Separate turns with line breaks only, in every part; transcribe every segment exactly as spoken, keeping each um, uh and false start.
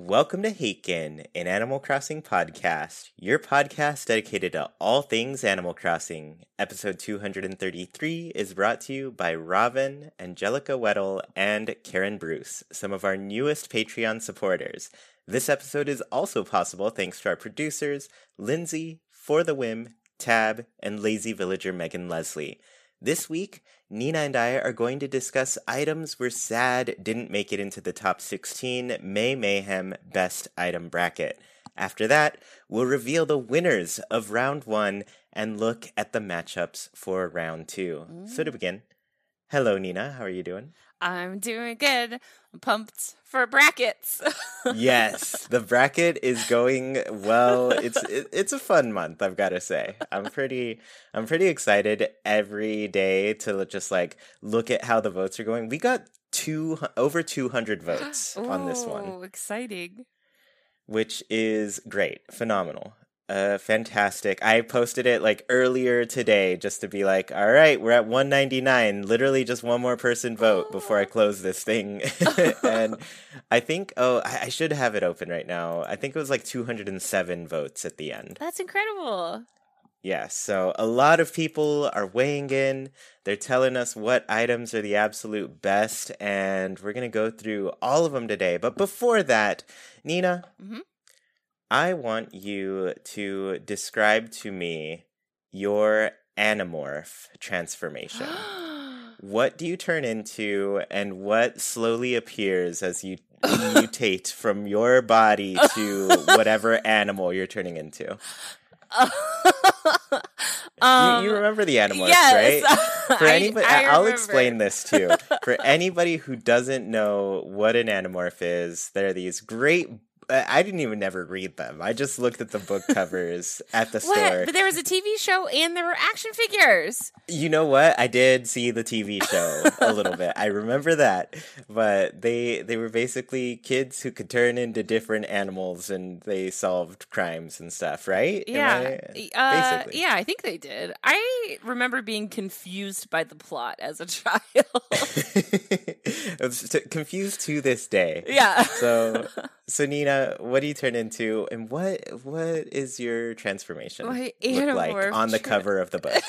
Welcome to Haken, an Animal Crossing podcast, your podcast dedicated to all things Animal Crossing. Episode two hundred thirty-three is brought to you by Robin, Angelica Weddle, and Karen Bruce, some of our newest Patreon supporters. This episode is also possible thanks to our producers, Lindsay, For the Whim, Tab, and Lazy Villager Megan Leslie. This week, Nina and I are going to discuss items we're sad didn't make it into the top sixteen May Mayhem Best Item Bracket. After that, we'll reveal the winners of round one and look at the matchups for round two. Mm. So to begin, hello Nina, how are you doing?
I'm doing good. I'm pumped for brackets.
Yes, the bracket is going well. It's it, it's a fun month, I've got to say. I'm pretty I'm pretty excited every day to just like look at how the votes are going. We got two over two hundred votes
Ooh,
on this one.
Exciting.
Which is great, phenomenal. Uh, fantastic. I posted it like earlier today just to be like, all right, we're at one ninety-nine. Literally just one more person vote before I close this thing. And I think, oh, I, I should have it open right now. I think it was like two hundred seven votes at the end.
That's incredible.
Yeah, so a lot of people are weighing in. They're telling us what items are the absolute best, and we're going to go through all of them today. But before that, Nina, mm-hmm. I want you to describe to me your Animorph transformation. What do you turn into, and what slowly appears as you mutate from your body to whatever animal you're turning into?
um,
you, you remember the Animorphs,
yes,
right? For
I,
anybody,
I
I'll
remember.
explain this too. For anybody who doesn't know what an Animorph is, there are these great. I didn't even never read them. I just looked at the book covers at the
what?
store.
But there was a T V show and there were action figures.
You know what? I did see the T V show a little bit. I remember that. But they they were basically kids who could turn into different animals and they solved crimes and stuff, right?
Yeah.
I,
uh,
basically.
Yeah, I think they did. I remember being confused by the plot as a child.
I was t- confused to this day.
Yeah.
So, so Nina, what do you turn into, and what what is your transformation
My
look like on the
tra-
cover of the book?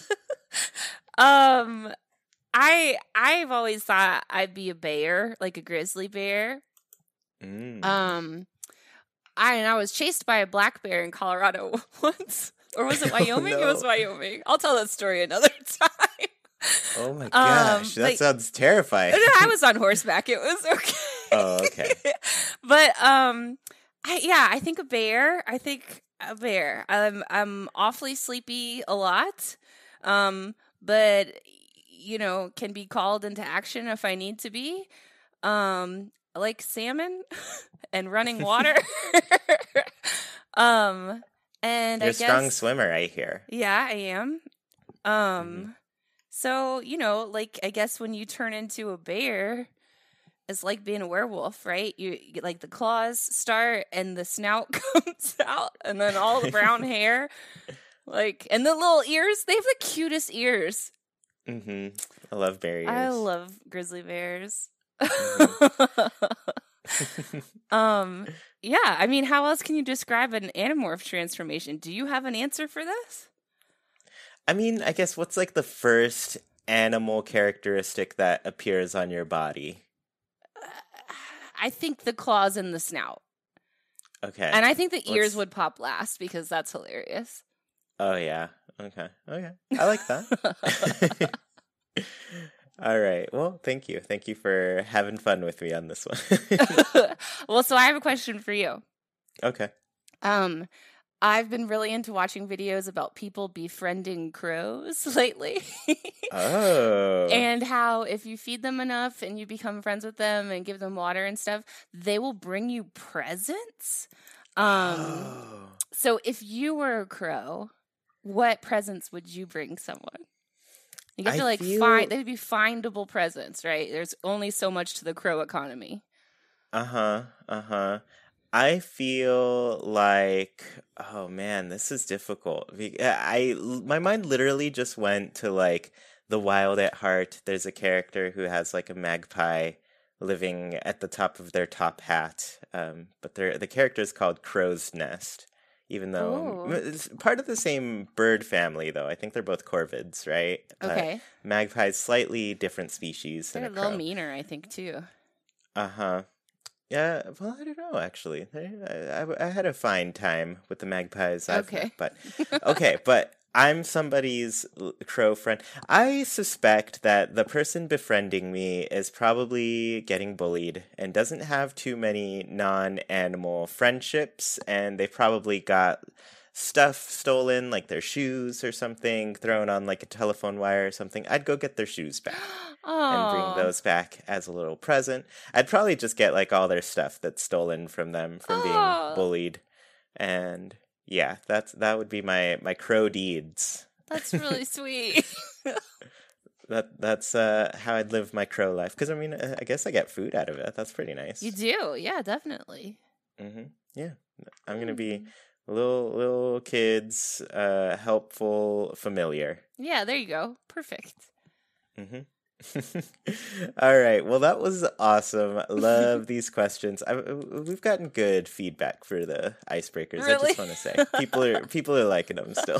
um, I I've always thought I'd be a bear, like a grizzly bear.
Mm.
Um, I and I was chased by a black bear in Colorado once, or was it Wyoming?
Oh, no.
It was Wyoming. I'll tell that story another time.
Oh my gosh, um, that like, sounds terrifying.
I was on horseback. It was okay.
Oh, okay.
But um, I, yeah, I think a bear. I think a bear. I'm I'm awfully sleepy a lot, um, but you know, can be called into action if I need to be. Um, I like salmon and running water. um, and
you're
I
a strong
guess,
swimmer, I hear.
Yeah, I am. Um. Mm-hmm. So, you know, like, I guess when you turn into a bear, it's like being a werewolf, right? You, you like the claws start and the snout comes out and then all the brown hair, like, and the little ears, they have the cutest ears.
Mm-hmm. I love bear ears.
I love grizzly bears.
Mm-hmm.
um, yeah, I mean, how else can you describe an Animorph transformation? Do you have an answer for this?
I mean, I guess what's like the first animal characteristic that appears on your body?
Uh, I think the claws and the snout.
Okay.
And I think the ears
Let's...
would pop last because that's hilarious.
Oh, yeah. Okay. Okay. I like that. All right. Well, thank you. Thank you for having fun with me on this one.
Well, so I have a question for you.
Okay.
Um... I've been really into watching videos about people befriending crows lately.
Oh.
And how if you feed them enough and you become friends with them and give them water and stuff, they will bring you presents. Um, oh. So if you were a crow, what presents would you bring someone? You have I to like feel... find, they'd be findable presents, right? There's only so much to the crow economy.
Uh-huh, uh-huh. I feel like, oh man, this is difficult. I, my mind literally just went to like The Wild at Heart. There's a character who has like a magpie living at the top of their top hat. Um, but they're, the character is called Crow's Nest, even though
Ooh.
it's part of the same bird family, though. I think they're both corvids, right?
Okay.
But magpie's slightly different species than
They're
a
a
crow.
little meaner, I think, too.
Uh-huh. Yeah, well, I don't know, actually. I, I, I had a fine time with the magpies I've
Okay.
met, but okay, but I'm somebody's l- crow friend. I suspect that the person befriending me is probably getting bullied and doesn't have too many non-animal friendships, and they probably got stuff stolen, like their shoes or something, thrown on like a telephone wire or something. I'd go get their shoes back and bring
Oh.
those back as a little present. I'd probably just get like all their stuff that's stolen from them from
Oh.
being bullied. And yeah, that's that would be my my crow deeds.
That's really sweet.
That that's uh how I'd live my crow life, because I mean, uh, I guess I get food out of it. That's pretty nice.
You do. Yeah, definitely.
Mhm. Yeah. I'm going to be little little kids, uh helpful, familiar.
Yeah, there you go. Perfect.
Mm-hmm. All right. Well, that was awesome. Love these questions. I, we've gotten good feedback for the icebreakers. I
Really?
just want to say people are people are liking them still.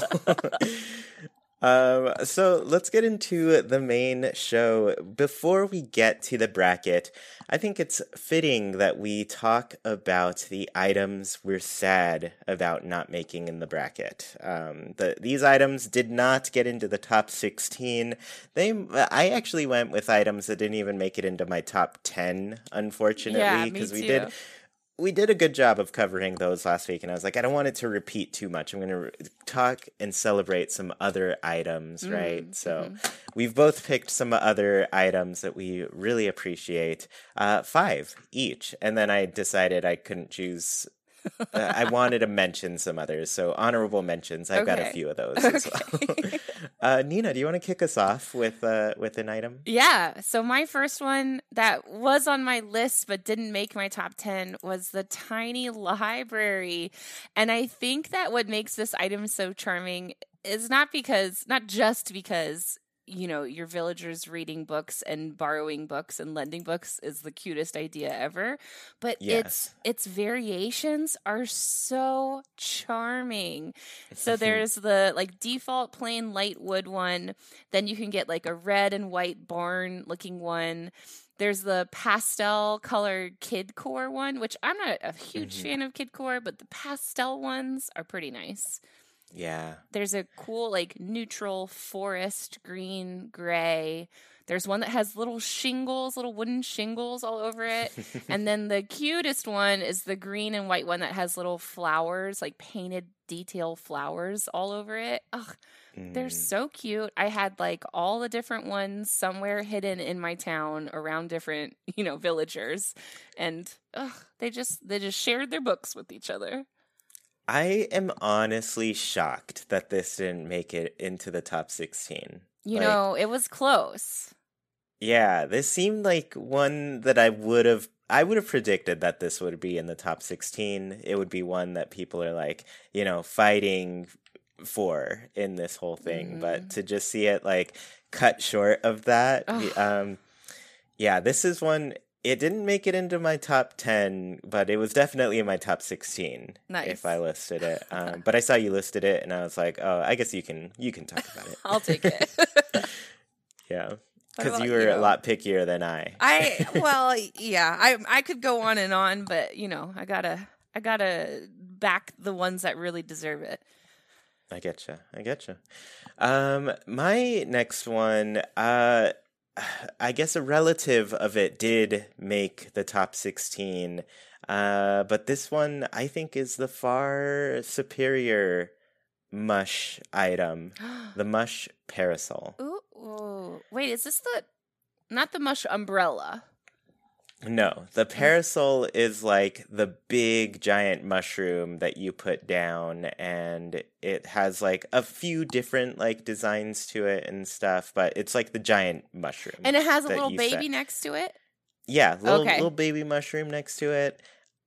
Um, so let's get into the main show. Before we get to the bracket, I think it's fitting that we talk about the items we're sad about not making in the bracket. Um, the, these items did not get into the top sixteen. They, I actually went with items that didn't even make it into my top ten, unfortunately,
Yeah, me
because we
too.
did we did a good job of covering those last week, and I was like, I don't want it to repeat too much. I'm going to re- talk and celebrate some other items, right?
Mm,
So
mhm.
we've both picked some other items that we really appreciate, uh, five each, and then I decided I couldn't choose. Uh, I wanted to mention some others, so honorable mentions. I've got a
Okay.
few of those as well.
Okay.
uh, Nina, do you want to kick us off with uh, with an item?
Yeah. So my first one that was on my list but didn't make my top ten was the tiny library. And I think that what makes this item so charming is not because, not just because, you know, your villagers reading books and borrowing books and lending books is the cutest idea ever, but
Yes.
its its variations are so charming. So there's the like default plain light wood one, then you can get like a red and white barn looking one. There's the pastel colored kid core one, which I'm not a huge
Mhm.
fan of kid core, but the pastel ones are pretty nice.
Yeah.
There's a cool, like, neutral forest green gray. There's one that has little shingles, little wooden shingles all over it. And then the cutest one is the green and white one that has little flowers, like painted detail flowers all over it. Ugh, they're
Mm.
so cute. I had like all the different ones somewhere hidden in my town around different, you know, villagers. And ugh, they just they just shared their books with each other.
I am honestly shocked that this didn't make it into the top sixteen.
You
Like,
know, it was close.
yeah, this seemed like one that I would have I would have predicted that this would be in the top sixteen. It would be one that people are like, you know, fighting for in this whole thing,
Mhm.
but to just see it like cut short of that,
Ugh.
um yeah, this is one. It didn't make it into my top ten, but it was definitely in my top sixteen
Nice.
if I listed it. Um, but I saw you listed it, and I was like, oh, I guess you can you can talk about it.
I'll take it.
Yeah,
What
because
about
you were
you?
a lot pickier than I.
I well, yeah, I I could go on and on, but you know, I gotta I gotta back the ones that really deserve it.
I getcha. I getcha. Um, my next one, uh, I guess a relative of it did make the top sixteen, uh, but this one I think is the far superior mush item, the mush parasol.
Ooh, ooh, wait, is this the not the mush umbrella?
No, the parasol is like the big giant mushroom that you put down, and it has like a few different like designs to it and stuff, but it's like the giant mushroom.
And it has a
that
little
you
baby
set.
next to it?
Yeah, little
Okay.
little baby mushroom next to it.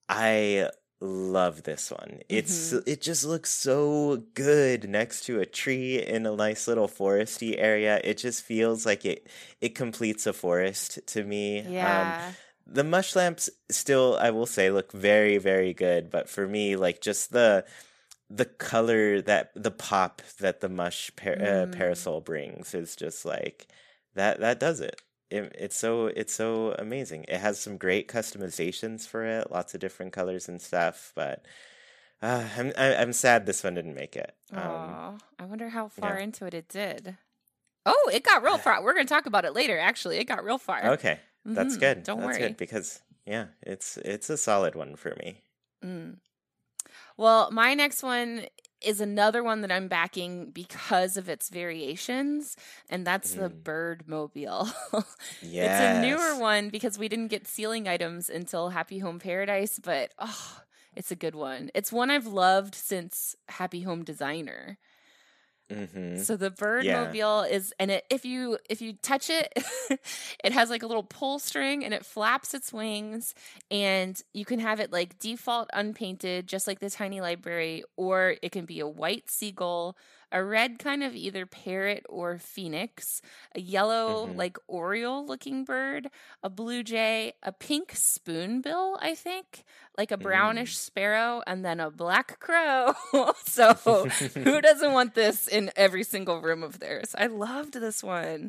I love this one. It's
Mhm.
it just looks so good next to a tree in a nice little foresty area. It just feels like it it completes a forest to me. Um
Yeah.
the mush lamps still, I will say, look very, very good. But for me, like just the the color that the pop that the mush par-
Mm.
uh, parasol brings is just like that. That does it. it. It's so it's so amazing. It has some great customizations for it, lots of different colors and stuff. But uh, I'm I, I'm sad this one didn't make it. Um,
Aw, I wonder how far
yeah.
into it it did. Oh, it got real far. We're going to talk about it later, actually. It got real far.
Okay, that's
Mhm,
good.
Don't
That's
worry.
good because yeah, it's it's a solid one for me.
Mm. Well, my next one is another one that I'm backing because of its variations, and that's the
Mm.
Bird Mobile.
Yes.
It's a newer one because we didn't get ceiling items until Happy Home Paradise, but oh, it's a good one. It's one I've loved since Happy Home Designer.
Mm-hmm.
So the Bird
Yeah.
Mobile is, and it if you if you touch it, it has like a little pull string and it flaps its wings, and you can have it like default unpainted, just like the tiny library, or it can be a white seagull, a red kind of either parrot or phoenix, a yellow
Mhm.
like oriole looking bird, a blue jay, a pink spoonbill, I think, like a brownish
Mm.
sparrow, and then a black crow. So who doesn't want this in every single room of theirs? I loved this one.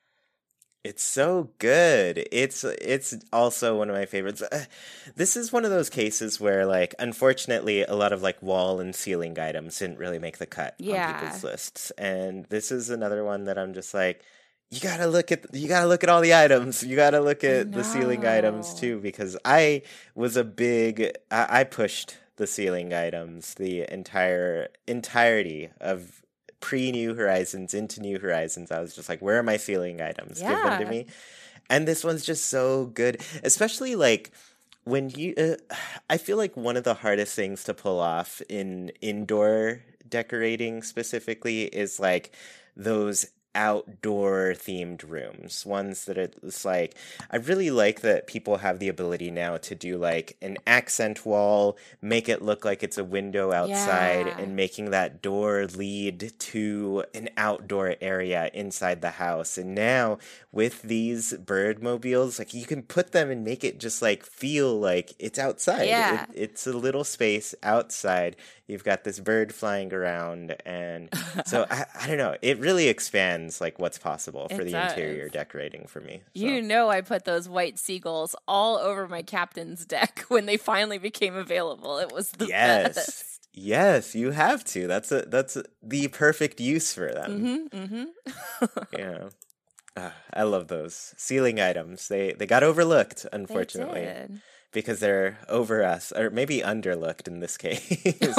It's so good. It's it's also one of my favorites. Uh, This is one of those cases where, like, unfortunately, a lot of like wall and ceiling items didn't really make the cut on
Yeah.
people's lists, and this is another one that I'm just like, you gotta look at you gotta look at all the items. You gotta look
I
at the ceiling items
know.
too, because I was a big I, I pushed the ceiling items the entire entirety of pre New Horizons into New Horizons. I was just like, where are my ceiling items? Give them to
Yeah.
me. And this one's just so good, especially like when you. Uh, I feel like one of the hardest things to pull off in indoor decorating specifically is like those outdoor themed rooms, ones that it's like I really like that people have the ability now to do like an accent wall, make it look like it's a window outside,
Yeah.
and making that door lead to an outdoor area inside the house. And now with these bird mobiles, like you can put them and make it just like feel like it's outside.
Yeah.
It, it's a little space outside. You've got this bird flying around, and so I, I don't know. It really expands like what's possible for
It
the interior
does.
decorating for me. So.
You know, I put those white seagulls all over my captain's deck when they finally became available. It was the
Yes.
best.
Yes, you have to. That's a that's a, the perfect use for them.
Mm-hmm. Mm-hmm.
Yeah. Ah, I love those ceiling items. They they got overlooked,
They
unfortunately,
did.
because they're over us, or maybe underlooked in this case.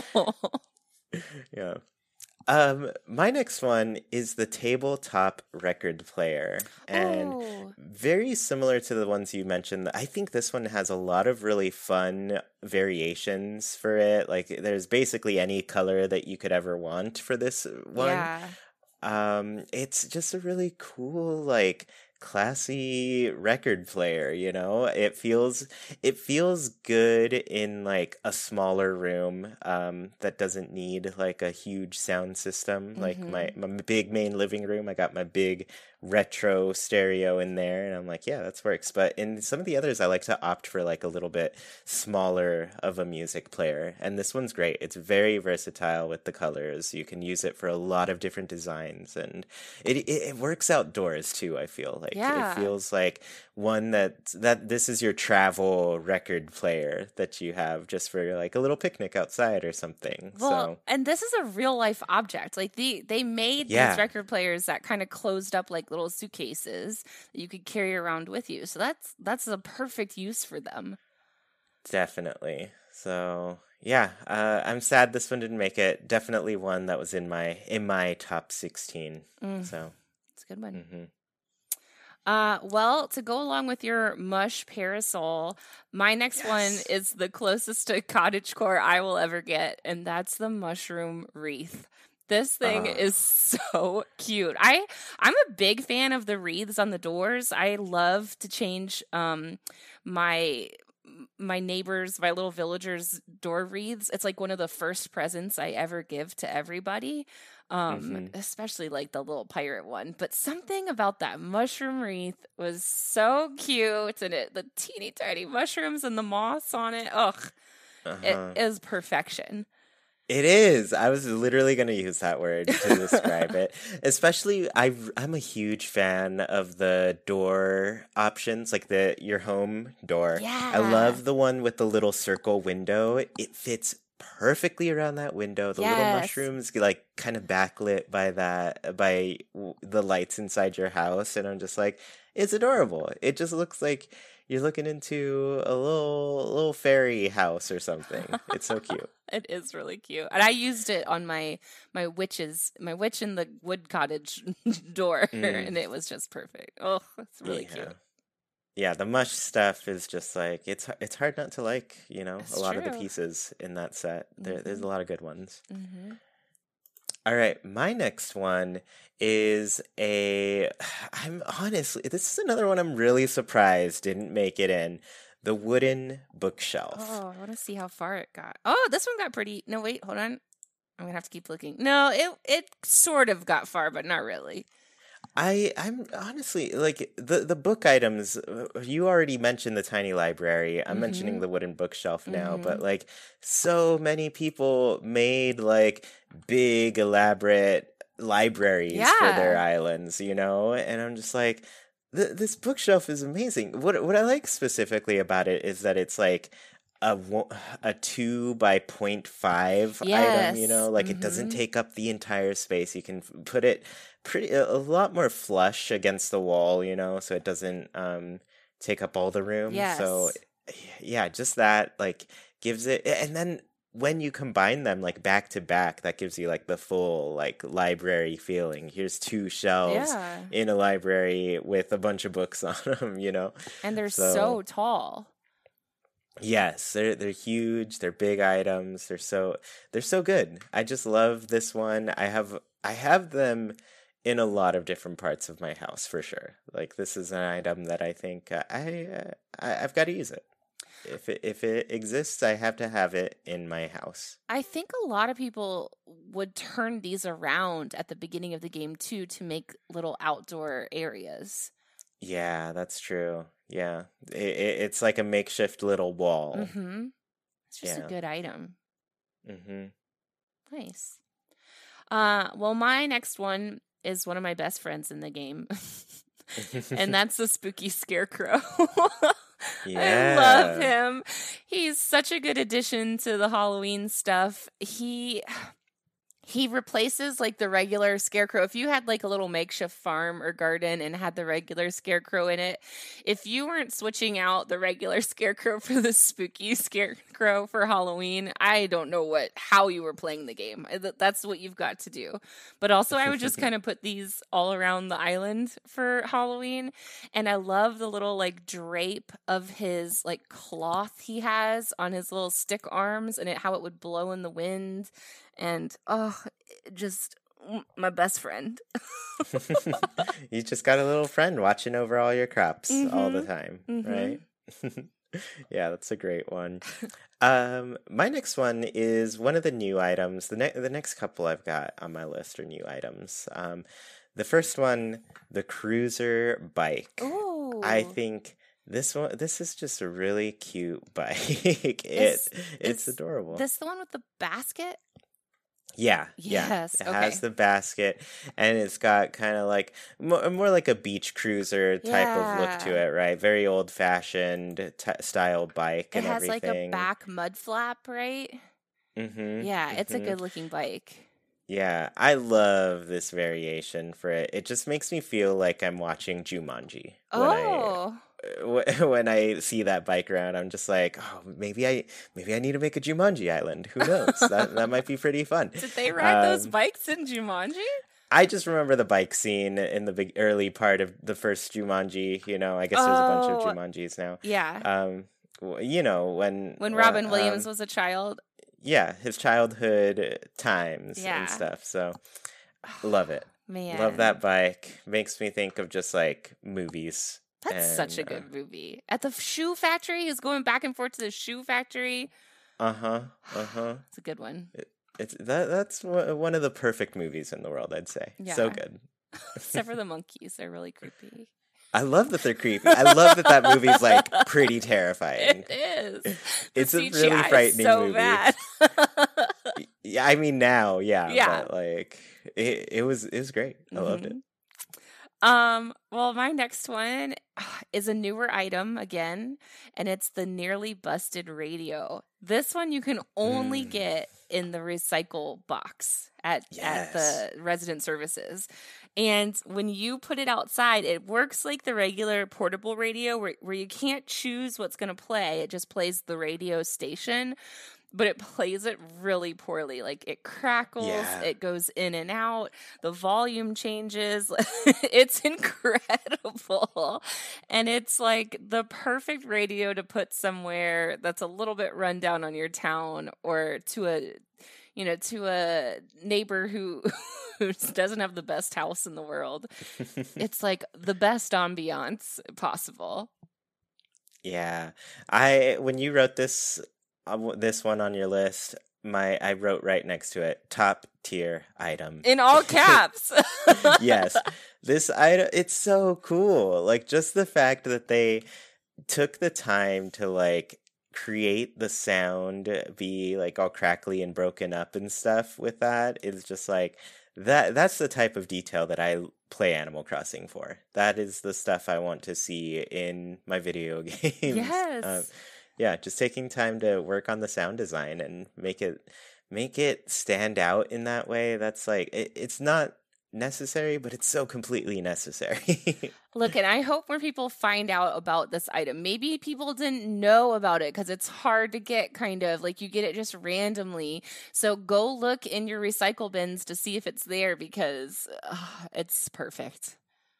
Yeah. Um, my next one is the tabletop record player, and
Oh.
very similar to the ones you mentioned. I think this one has a lot of really fun variations for it. Like, there's basically any color that you could ever want for this one.
Yeah.
Um, it's just a really cool, like, classy record player, you know? It feels it feels good in like a smaller room um that doesn't need like a huge sound system. Like my
Mm-hmm.
my big main living room, I got my big retro stereo in there, and I'm like, yeah, that works. But in some of the others I like to opt for like a little bit smaller of a music player, and this one's great. It's very versatile with the colors. You can use it for a lot of different designs, and it it, it works outdoors too, I feel like.
Yeah.
It feels like one that that this is your travel record player that you have just for like a little picnic outside or something.
Well,
So
and this is a real life object. Like the they made these
yeah,
record players that kind of closed up like little suitcases that you could carry around with you. So that's that's a perfect use for them.
definitely. So yeah, uh, I'm sad this one didn't make it. Definitely one that was in my in my top sixteen.
Mm,
So
it's a good one.
hmm
Uh, well, to go along with your mush parasol, my next one
yes.
is the closest to cottagecore I will ever get, and that's the mushroom wreath. This thing
Uh,
is so cute. I I'm a big fan of the wreaths on the doors. I love to change um my my neighbors, my little villagers' door wreaths. It's like one of the first presents I ever give to everybody. Um,
Mhm.
especially like the little pirate one. But something about that mushroom wreath was so cute, and it the teeny tiny mushrooms and the moss on it. Ugh, it
Uh-huh.
is perfection.
It is. I was literally going to use that word to describe it. Especially, I I'm a huge fan of the door options, like the your home door. I
Yeah.
love the one with the little circle window. It fits perfectly around that window. The little
Yes.
mushrooms like kind of backlit by that by w- the lights inside your house, and I'm just like, it's adorable. It just looks like you're looking into a little little fairy house or something. It's so cute.
It is really cute. And I used it on my my witches, my witch in the wood cottage door,
Mm,
and it was just perfect. Oh, it's really
yeah.
cute.
Yeah, the mush stuff is just like it's h- it's hard not to like, you know, a
It's
lot of the
true.
pieces in that set. There there's a
Mhm.
lot of good ones.
Mhm.
All right, my next one is a I'm honestly this is another one I'm really surprised didn't make it in. The wooden bookshelf.
Oh, I want to see how far it got. Oh, this one got pretty. No, wait, hold on. I'm gonna have to keep looking. No, it it sort of got far, but not really.
I I'm honestly like the the book items. uh, You already mentioned the tiny library. I'm mentioning
Mhm.
the wooden bookshelf now, but
Mhm.
like so many people made like big elaborate libraries for their
Yeah.
islands, you know, and I'm just like, th- this bookshelf is amazing. What what I like specifically about it is that it's like a wo- a two by point five item, you know,
Yes.
like it doesn't
Mhm.
take up the entire space. You can f- put it pretty a, a lot more flush against the wall, you know, so it doesn't um take up all the room. So
Yes.
yeah, just that like gives it, and then when you combine them like back to back, that gives you like the full like library feeling. Here's two shelves
Yeah.
in a library with a bunch of books on them, you know.
And they're
So
so tall.
yes, they're they're huge, they're big items, they're so they're so good. I just love this one. I have I have them in a lot of different parts of my house for sure. Like this is an item that I think uh, I, uh, I I've got to use it. If it if it exists, I have to have it in my house.
I think a lot of people would turn these around at the beginning of the game too to make little outdoor areas.
Yeah, that's true. Yeah. It, it, it's like a makeshift little wall.
Mm-hmm. It's just a
Yeah.
good item.
Mm-hmm.
Nice. Uh, well, my next one is one of my best friends in the game, and that's the spooky scarecrow. I love
Yeah.
him. He's such a good addition to the Halloween stuff. He he replaces like the regular scarecrow. If you had like a little makeshift farm or garden and had the regular scarecrow in it, if you weren't switching out the regular scarecrow for the spooky scarecrow for Halloween, I don't know what how you were playing the game. Th- That's what you've got to do. But also I would just kind of put these all around the island for Halloween, and I love the little like drape of his like cloth he has on his little stick arms, and it how it would blow in the wind. And oh, just mm, my best friend.
You just got a little friend watching over all your crops all the
Mhm.
time,
Mhm.
right? Yeah, that's a great one. Um, my next one is one of the new items. The ne- the next couple I've got on my list are new items. Um, the first one, the cruiser bike. I
Ooh.
think this one this is just a really cute bike. It
Is
it's
is
adorable.
this the one with the basket?
Yeah, yeah.
Yes.
It
Okay.
has the basket, and it's got kind of like more, more like a beach cruiser type of look to
Yeah.
it, right? Very old fashioned t style bike
It
and
has like a
everything.
back mud flap, right?
Mm-hmm.
Yeah, it's a
Mm-hmm.
good looking bike.
Yeah, I love this variation for it. It just makes me feel like I'm watching Jumanji when I
Oh.
uh, when I see that bike around. I'm just like, oh, maybe I maybe I need to make a Jumanji island. Who knows? That that might be pretty fun.
Did they ride those
Um,
bikes in Jumanji?
I just remember the bike scene in the big early part of the first Jumanji. You know, I guess there's a bunch of
Oh,
Jumanjis now.
yeah.
Um, w- you know, when
When
uh,
Robin Williams
um,
was a child.
yeah, his childhood times and
Yeah.
stuff. So love it. Love
Man.
that bike. Makes me think of just like movies.
That's such
And
a good movie. At the shoe factory, he's going back and forth to the shoe factory.
uh huh, uh huh.
It's a good one.
It's that that's one of the perfect movies in the world, I'd say. Yeah. So good.
Except for the monkeys, they're really creepy.
I love that they're creepy. I love that that movie's like pretty terrifying.
It is. The
it's
C G I
a really frightening
so
movie.
Bad.
Yeah, I mean now, yeah,
yeah.
But like it, it was it was great. I mm-hmm. loved it.
Um, well, my next one is a newer item again, and it's the Nearly Busted radio. This one you can only mm. get in the recycle box at, yes. at the resident services. And when you put it outside, it works like the regular portable radio where, where you can't choose what's going to play. It just plays the radio station. But it plays it really poorly. Like, it crackles, yeah. it goes in and out, the volume changes. It's incredible. And it's like the perfect radio to put somewhere that's a little bit run down on your town, or to a, you know, to a neighbor who, who doesn't have the best house in the world. It's like the best ambiance possible.
Yeah. I, when you wrote this, Uh, this one on your list, my I wrote right next to it, top tier item
in all caps.
Yes, this item, it's so cool. Like, just the fact that they took the time to like create the sound be like all crackly and broken up and stuff with that is just like that. That's the type of detail that I play Animal Crossing for. That is the stuff I want to see in my video games.
Yes.
Um, Yeah, just taking time to work on the sound design and make it make it stand out in that way. That's like, it, it's not necessary, but it's so completely necessary.
Look, and I hope more people find out about this item. Maybe people didn't know about it because it's hard to get, kind of like you get it just randomly. So go look in your recycle bins to see if it's there, because uh, it's perfect.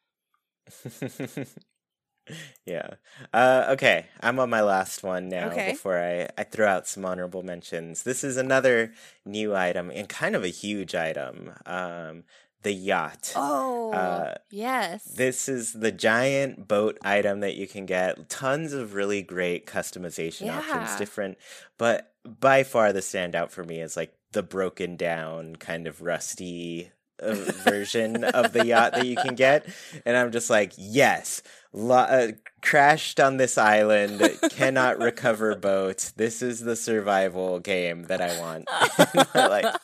Yeah. Uh, okay. I'm on my last one now
okay.
before I, I throw out some honorable mentions. This is another new item and kind of a huge item. Um, the yacht.
Oh, uh, yes.
This is the giant boat item that you can get. Tons of really great customization
yeah.
options, different. But by far the standout for me is like the broken down, kind of rusty uh, version of the yacht that you can get. And I'm just like, yes. Lo- uh, crashed on this island, cannot recover boat. This is the survival game that I want. Like,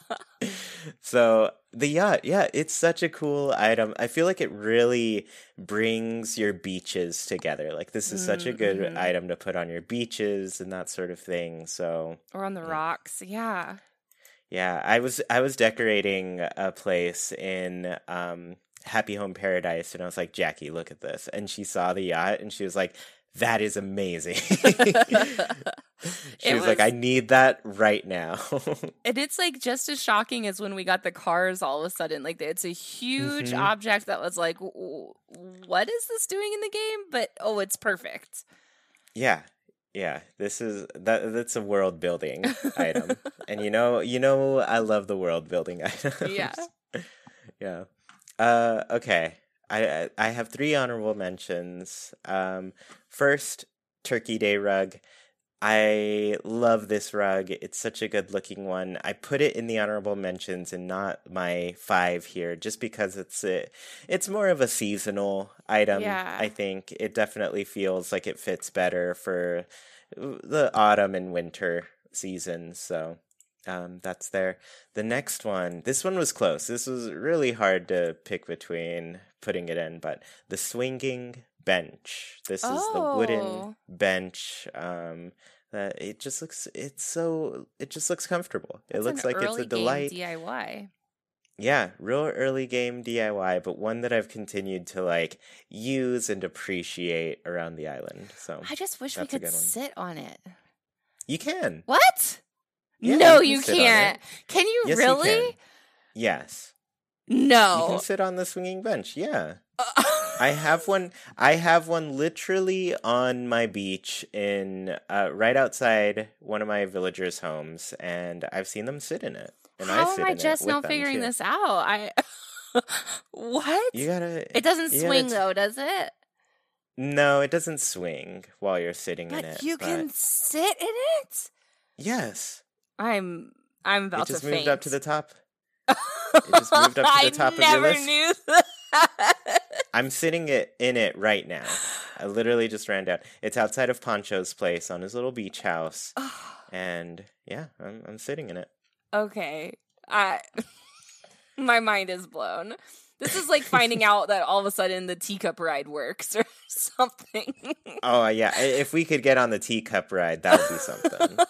so the yacht, yeah, it's such a cool item. I feel like it really brings your beaches together. Like, this is mm-hmm. such a good item to put on your beaches and that sort of thing. So,
or on the
yeah.
rocks, yeah.
Yeah, I was I was decorating a place in um Happy Home Paradise, and I was like, Jackie, look at this. And she saw the yacht and she was like, that is amazing. She was, was like, I need that right now.
And it's like just as shocking as when we got the cars all of a sudden. Like, it's a huge mm-hmm. object that was like, what is this doing in the game? But oh, it's perfect.
Yeah. Yeah, this is that that's a world building item. And you know, you know I love the world building items.
Yeah.
Yeah. Uh, okay, I I have three honorable mentions. Um, first, Turkey Day rug. I love this rug. It's such a good looking one. I put it in the honorable mentions and not my five here, just because it's a, it's more of a seasonal item.
Yeah.
I think it definitely feels like it fits better for the autumn and winter seasons. So. Um, that's there. The next one, this one was close. This was really hard to pick between putting it in, but the swinging bench. This
oh.
is the wooden bench. Um, uh, it just looks, it's so, it just looks comfortable.
That's
it looks
an
like it's a delight.
D I Y.
Yeah, real early game D I Y, but one that I've continued to like use and appreciate around the island. So
I just wish we could sit on it.
You can.
What?
Yeah,
no,
you,
you can can't. Can you
yes,
really?
You can. Yes.
No.
You can sit on the swinging bench. Yeah. Uh- I have one. I have one literally on my beach in uh, right outside one of my villagers' homes, and I've seen them sit in it. And
How
I sit
am I
in
just
it
now
with
figuring
them,
this out? I what?
You gotta.
It doesn't
you
swing
gotta,
though, does it?
No, it doesn't swing while you're sitting
but
in it.
You but you can sit in it.
Yes.
I'm I'm about
it just
to
moved
faint.
up to the top. It just moved up to the top
I
of your
never
list.
knew that.
I'm sitting it in it right now. I literally just ran down. It's outside of Poncho's place on his little beach house, and yeah, I'm I'm sitting in it.
Okay, I my mind is blown. This is like finding out that all of a sudden the teacup ride works or something.
Oh yeah, I- if we could get on the teacup ride, that would be something.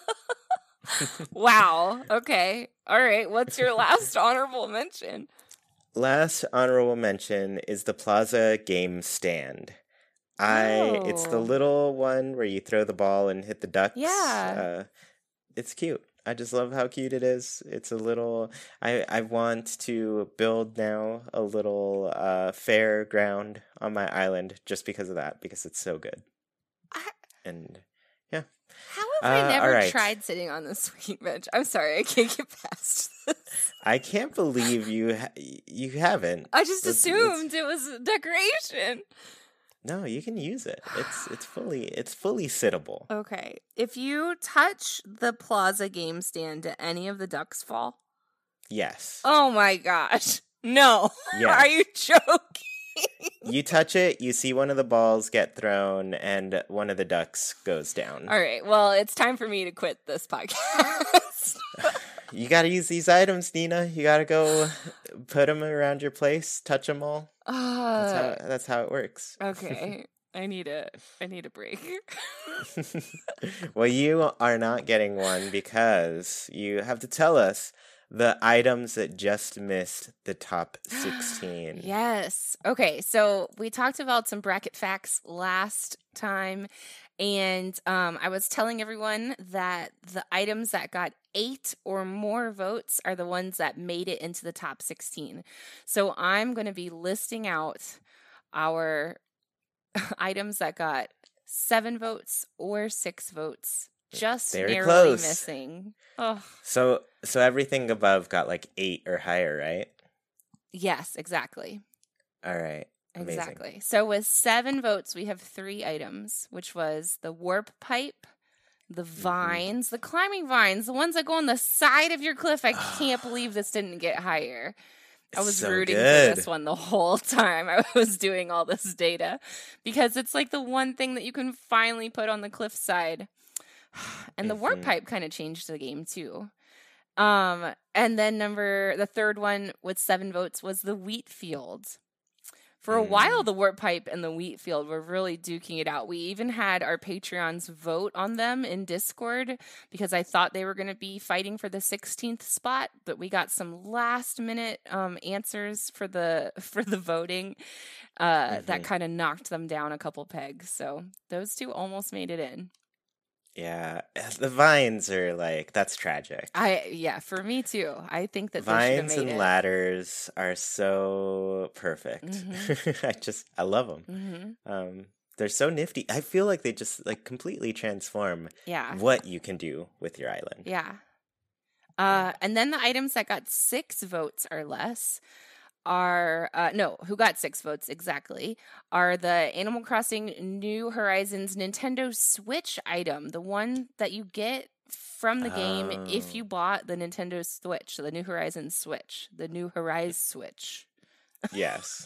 Wow. Okay. All right. What's your last honorable mention?
Last honorable mention is the Plaza Game Stand. I it's the
Oh.
little one where you throw the ball and hit the ducks.
Yeah.
Uh, it's cute. I just love how cute it is. It's a little I I want to build now a little uh fairground on my island just because of that, because it's so good.
I,
And yeah.
how have I
Uh,
never
all right.
tried sitting on the sweet bench? I'm sorry, I can't get past this.
I can't believe you ha- you haven't.
I just
Let's- let's-
assumed it was a decoration.
No, you can use it. It's it's fully it's fully sittable.
Okay. If you touch the Plaza game stand, do any of the ducks fall?
Yes.
Oh my gosh. No.
Yes.
Are you joking?
You touch it, you see one of the balls get thrown, and one of the ducks goes down.
All right. Well, it's time for me to quit this podcast.
You gotta use these items, Nina. You gotta go put them around your place, touch them all. That's
uh,
how, that's how it works.
okay. I need a I need a break.
Well, you are not getting one because you have to tell us the items that just missed the top sixteen.
Yes. Okay. So we talked about some bracket facts last time, and um, I was telling everyone that the items that got eight or more votes are the ones that made it into the top sixteen. So I'm going to be listing out our items that got seven votes or six votes, just
Very
narrowly
close.
missing. Oh,
So so everything above got like eight or higher, right?
yes, exactly.
All right. Amazing.
Exactly. So with seven votes, we have three items, which was the warp pipe, the vines, the climbing vines, the ones that go on the side of your cliff. I can't believe this didn't get higher. I was
So
rooting
good.
for this one the whole time I was doing all this data, because it's like the one thing that you can finally put on the cliffside. And the warp
Mhm.
pipe kind of changed the game too. Um, and then number the third one with seven votes was the wheat field. For a
Mm.
while, the warp pipe and the wheat field were really duking it out. We even had our Patreons vote on them in Discord because I thought they were going to be fighting for the sixteenth spot, but we got some last minute um, answers for the for the voting uh, that
Mhm.
kind of knocked them down a couple pegs. So those two almost made it in.
Yeah, the vines are like, that's tragic.
I yeah, for me too. I think that they should have
Vines
made
and
it.
ladders are so perfect.
Mhm.
I just I love them.
hmm
Um, they're so nifty. I feel like they just like completely transform
Yeah.
what you can do with your island.
Yeah. Uh, and then the items that got six votes or less are uh, no, who got six votes exactly are the Animal Crossing New Horizons Nintendo Switch item, the one that you get from the game if
Oh.
you bought the Nintendo Switch, the New Horizons Switch, the New Horizon Switch.
Yes.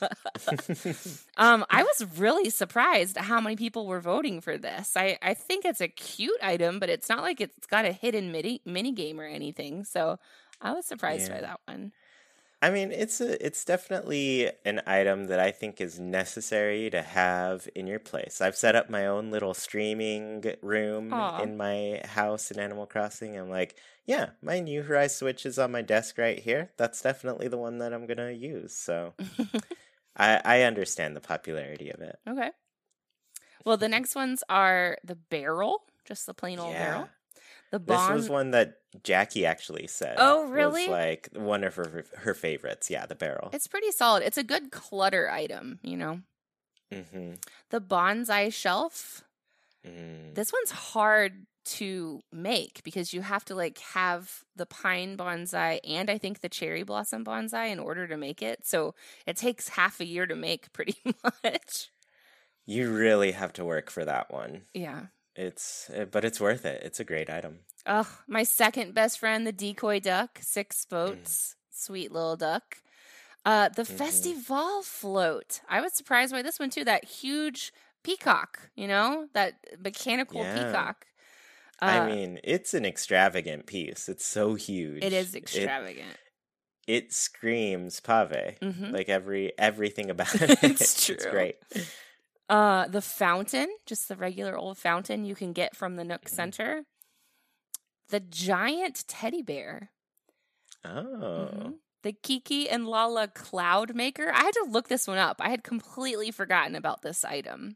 Um, I was really surprised at how many people were voting for this. I, I think it's a cute item, but it's not like it's got a hidden mini mini game or anything. So I was surprised by
Yeah.
that one.
I mean, it's a it's definitely an item that I think is necessary to have in your place. I've set up my own little streaming room
Aw.
in my house in Animal Crossing. I'm like, yeah, my New Horizon Switch is on my desk right here. That's definitely the one that I'm gonna use. So I I understand the popularity of it.
Okay. Well, the next ones are the barrel, just the plain old
Yeah.
barrel. The
This
bond.
was one that Jackie actually said.
Oh, really?
Was like one of her her favorites. Yeah, the barrel.
It's pretty solid. It's a good clutter item, you know.
Mm-hmm.
The bonsai shelf.
Mm.
This one's hard to make because you have to like have the pine bonsai and I think the cherry blossom bonsai in order to make it. So it takes half a year to make pretty much.
You really have to work for that one.
Yeah.
It's but it's worth it. It's a great item.
Oh, my second best friend, the decoy duck, six boats,
Mm.
sweet little duck. Uh, the
Mm-hmm.
Festival float. I was surprised by this one too. That huge peacock, you know, that mechanical
Yeah.
peacock. Uh,
I mean, it's an extravagant piece. It's so huge.
it is
It
extravagant.
it screams pave.
Mhm.
Like every everything about it.
It's
It's
true.
great.
Uh, the fountain, just the regular old fountain you can get from the Nook
Mhm.
Center. The giant teddy bear.
Oh.
Mhm. The Kiki and Lala Cloud Maker. I had to look this one up. I had completely forgotten about this item.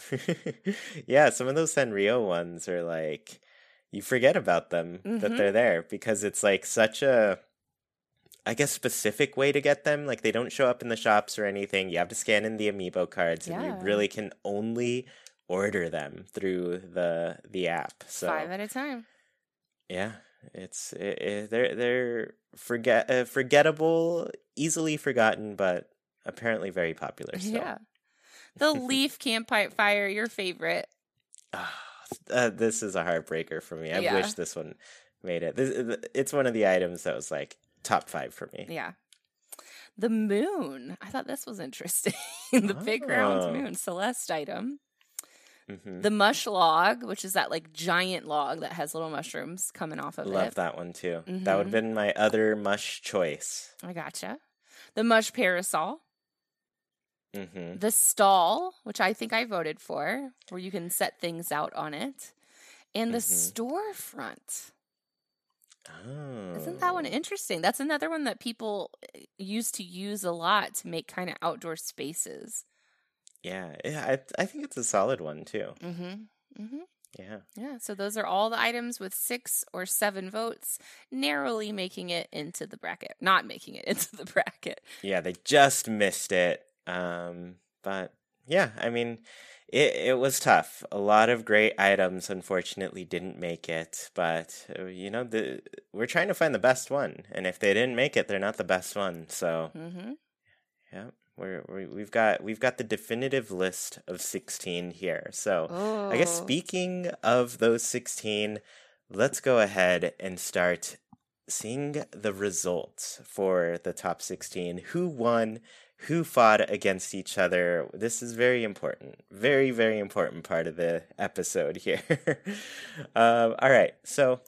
Yeah, some of those Sanrio ones are like you forget about them that
Mhm.
they're there because it's like such a I guess specific way to get them. Like they don't show up in the shops or anything. You have to scan in the amiibo cards and you
Yeah.
really can only order them through the the app. So
Five at a time.
yeah, it's it, it, they're they're forget uh, forgettable, easily forgotten, but apparently very popular still.
Yeah. The leaf campfire, your favorite.
Ah, uh, this is a heartbreaker for me. I
Yeah.
wish this one made it. This, it's one of the items that was like top five for me.
Yeah. The moon. I thought this was interesting. The big round
Oh.
moon, Celeste item.
hmm
The mush log, which is that like giant log that has little mushrooms coming off of
Love
it.
that one too. That would have
Mhm.
been my other mush choice.
I gotcha. The mush parasol.
hmm
The stall, which I think I voted for, where you can set things out on it. And the
Mhm.
storefront.
Oh.
Isn't that one interesting? That's another one that people uh, used to use a lot to make kind of outdoor spaces.
Yeah, yeah. I I think it's a solid one too.
Mm-hmm. Mm-hmm.
Yeah.
Yeah. So those are all the items with six or seven votes, narrowly making it into the bracket. Not making it into the bracket.
Yeah, they just missed it. Um, but yeah, I mean, it it was tough. A lot of great items unfortunately didn't make it, but uh, you know, the we're trying to find the best one, and if they didn't make it, they're not the best one. So,
Mm-hmm.
yeah, we're, we we've got we've got the definitive list of sixteen here. So, I guess
Oh.
speaking of those sixteen, let's go ahead and start seeing the results for the top sixteen. Who won? Who fought against each other? This is very important. Very, very important part of the episode here. um, all right. So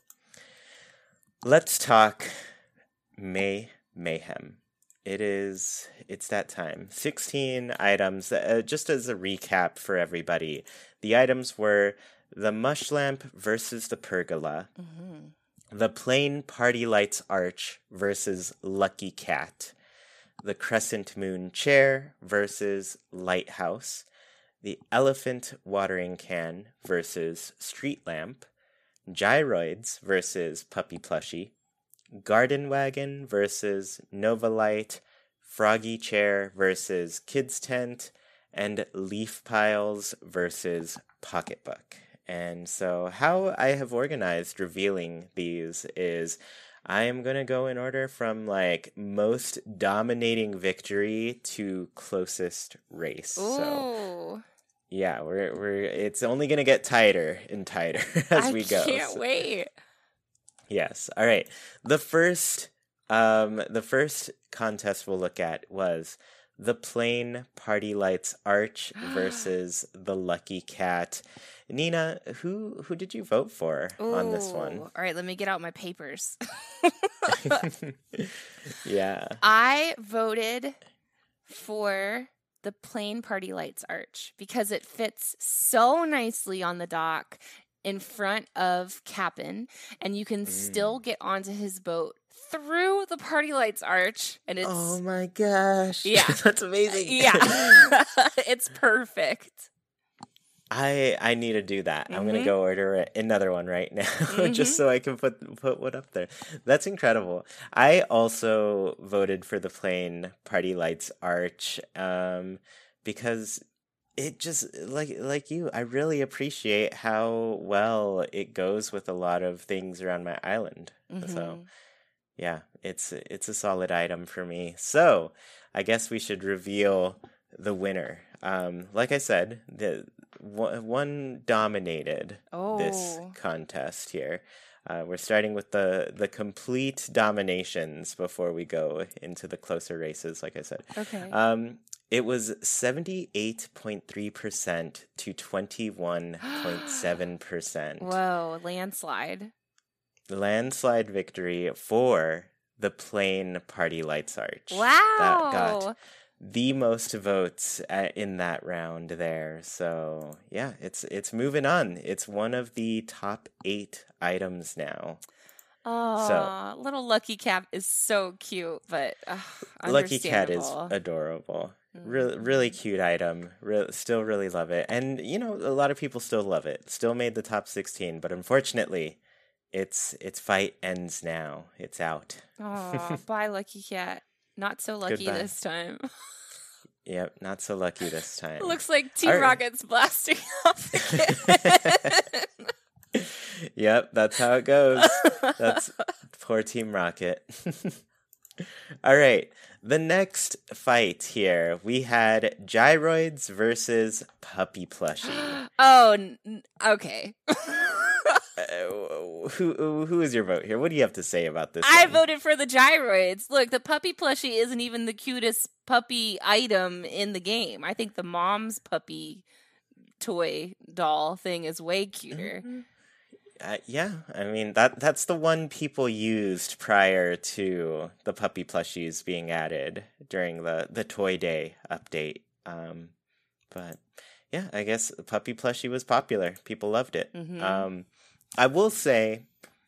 let's talk May Mayhem. It is, it's that time. sixteen items. Uh, just as a recap for everybody, the items were the mush lamp versus the pergola,
Mm-hmm.
the plain party lights arch versus Lucky Cat, the crescent moon chair versus lighthouse, the elephant watering can versus street lamp, gyroids versus puppy plushie, garden wagon versus Nova Light, froggy chair versus kids tent, and leaf piles versus pocketbook. And so how I have organized revealing these is I am going to go in order from like most dominating victory to closest race. So
Ooh.
yeah, we're we're it's only going to get tighter and tighter as
I
we go.
can't
So-
wait.
Yes. All right. The first um the first contest we'll look at was the plain party lights arch versus the Lucky Cat. Nina, who who did you vote for on this one?
Ooh. All right, let me get out my papers.
Yeah.
I voted for the plain party lights arch because it fits so nicely on the dock in front of Cap'n, and you can
Mm.
still get onto his boat through the party lights arch, and it's
Oh my gosh.
Yeah.
That's amazing.
yeah, it's perfect.
I I need to do that. I'm gonna
Mhm.
go order a- another one right now,
Mhm.
just so I can put put one up there. That's incredible. I also voted for the plain party lights arch, um, because it just like like you, I really appreciate how well it goes with a lot of things around my island. So
Mhm.
yeah, it's it's a solid item for me. So I guess we should reveal the winner. Um, like I said, the one, one dominated
Oh.
this contest here. Uh, we're starting with the, the complete dominations before we go into the closer races, like I said.
Okay.
Um, it was seventy-eight point three percent to twenty-one point seven percent.
Whoa, landslide.
Landslide victory for the plain Party Lights Arch.
Wow.
That got the most votes at, in that round there. So yeah, it's it's moving on. It's one of the top eight items now.
Oh,
So-
little Lucky Cat is so cute, but uh,
Lucky Cat is
understandable.
adorable. Really, really cute item. Re- still really love it. And, you know, a lot of people still love it. Still made the top sixteen, but unfortunately, its its fight ends now. It's out.
Oh, bye, Lucky Cat. Not so lucky
Goodbye.
this time.
Yep, not so lucky this time.
Looks like Team
Alright.
Rocket's blasting off again.
Yep, that's how it goes. That's poor Team Rocket. All right, the next fight here, we had Gyroids versus Puppy Plushie.
Oh, n- n- okay.
Uh, who who is your vote here? What do you have to say about this?
I
one?
voted for the gyroids. Look, the puppy plushie isn't even the cutest puppy item in the game. I think the mom's puppy toy doll thing is way cuter.
Uh, yeah, I mean that that's the one people used prior to the puppy plushies being added during the the Toy Day update. Um, but yeah, I guess the puppy plushie was popular. People loved it.
Mhm.
Um, I will say,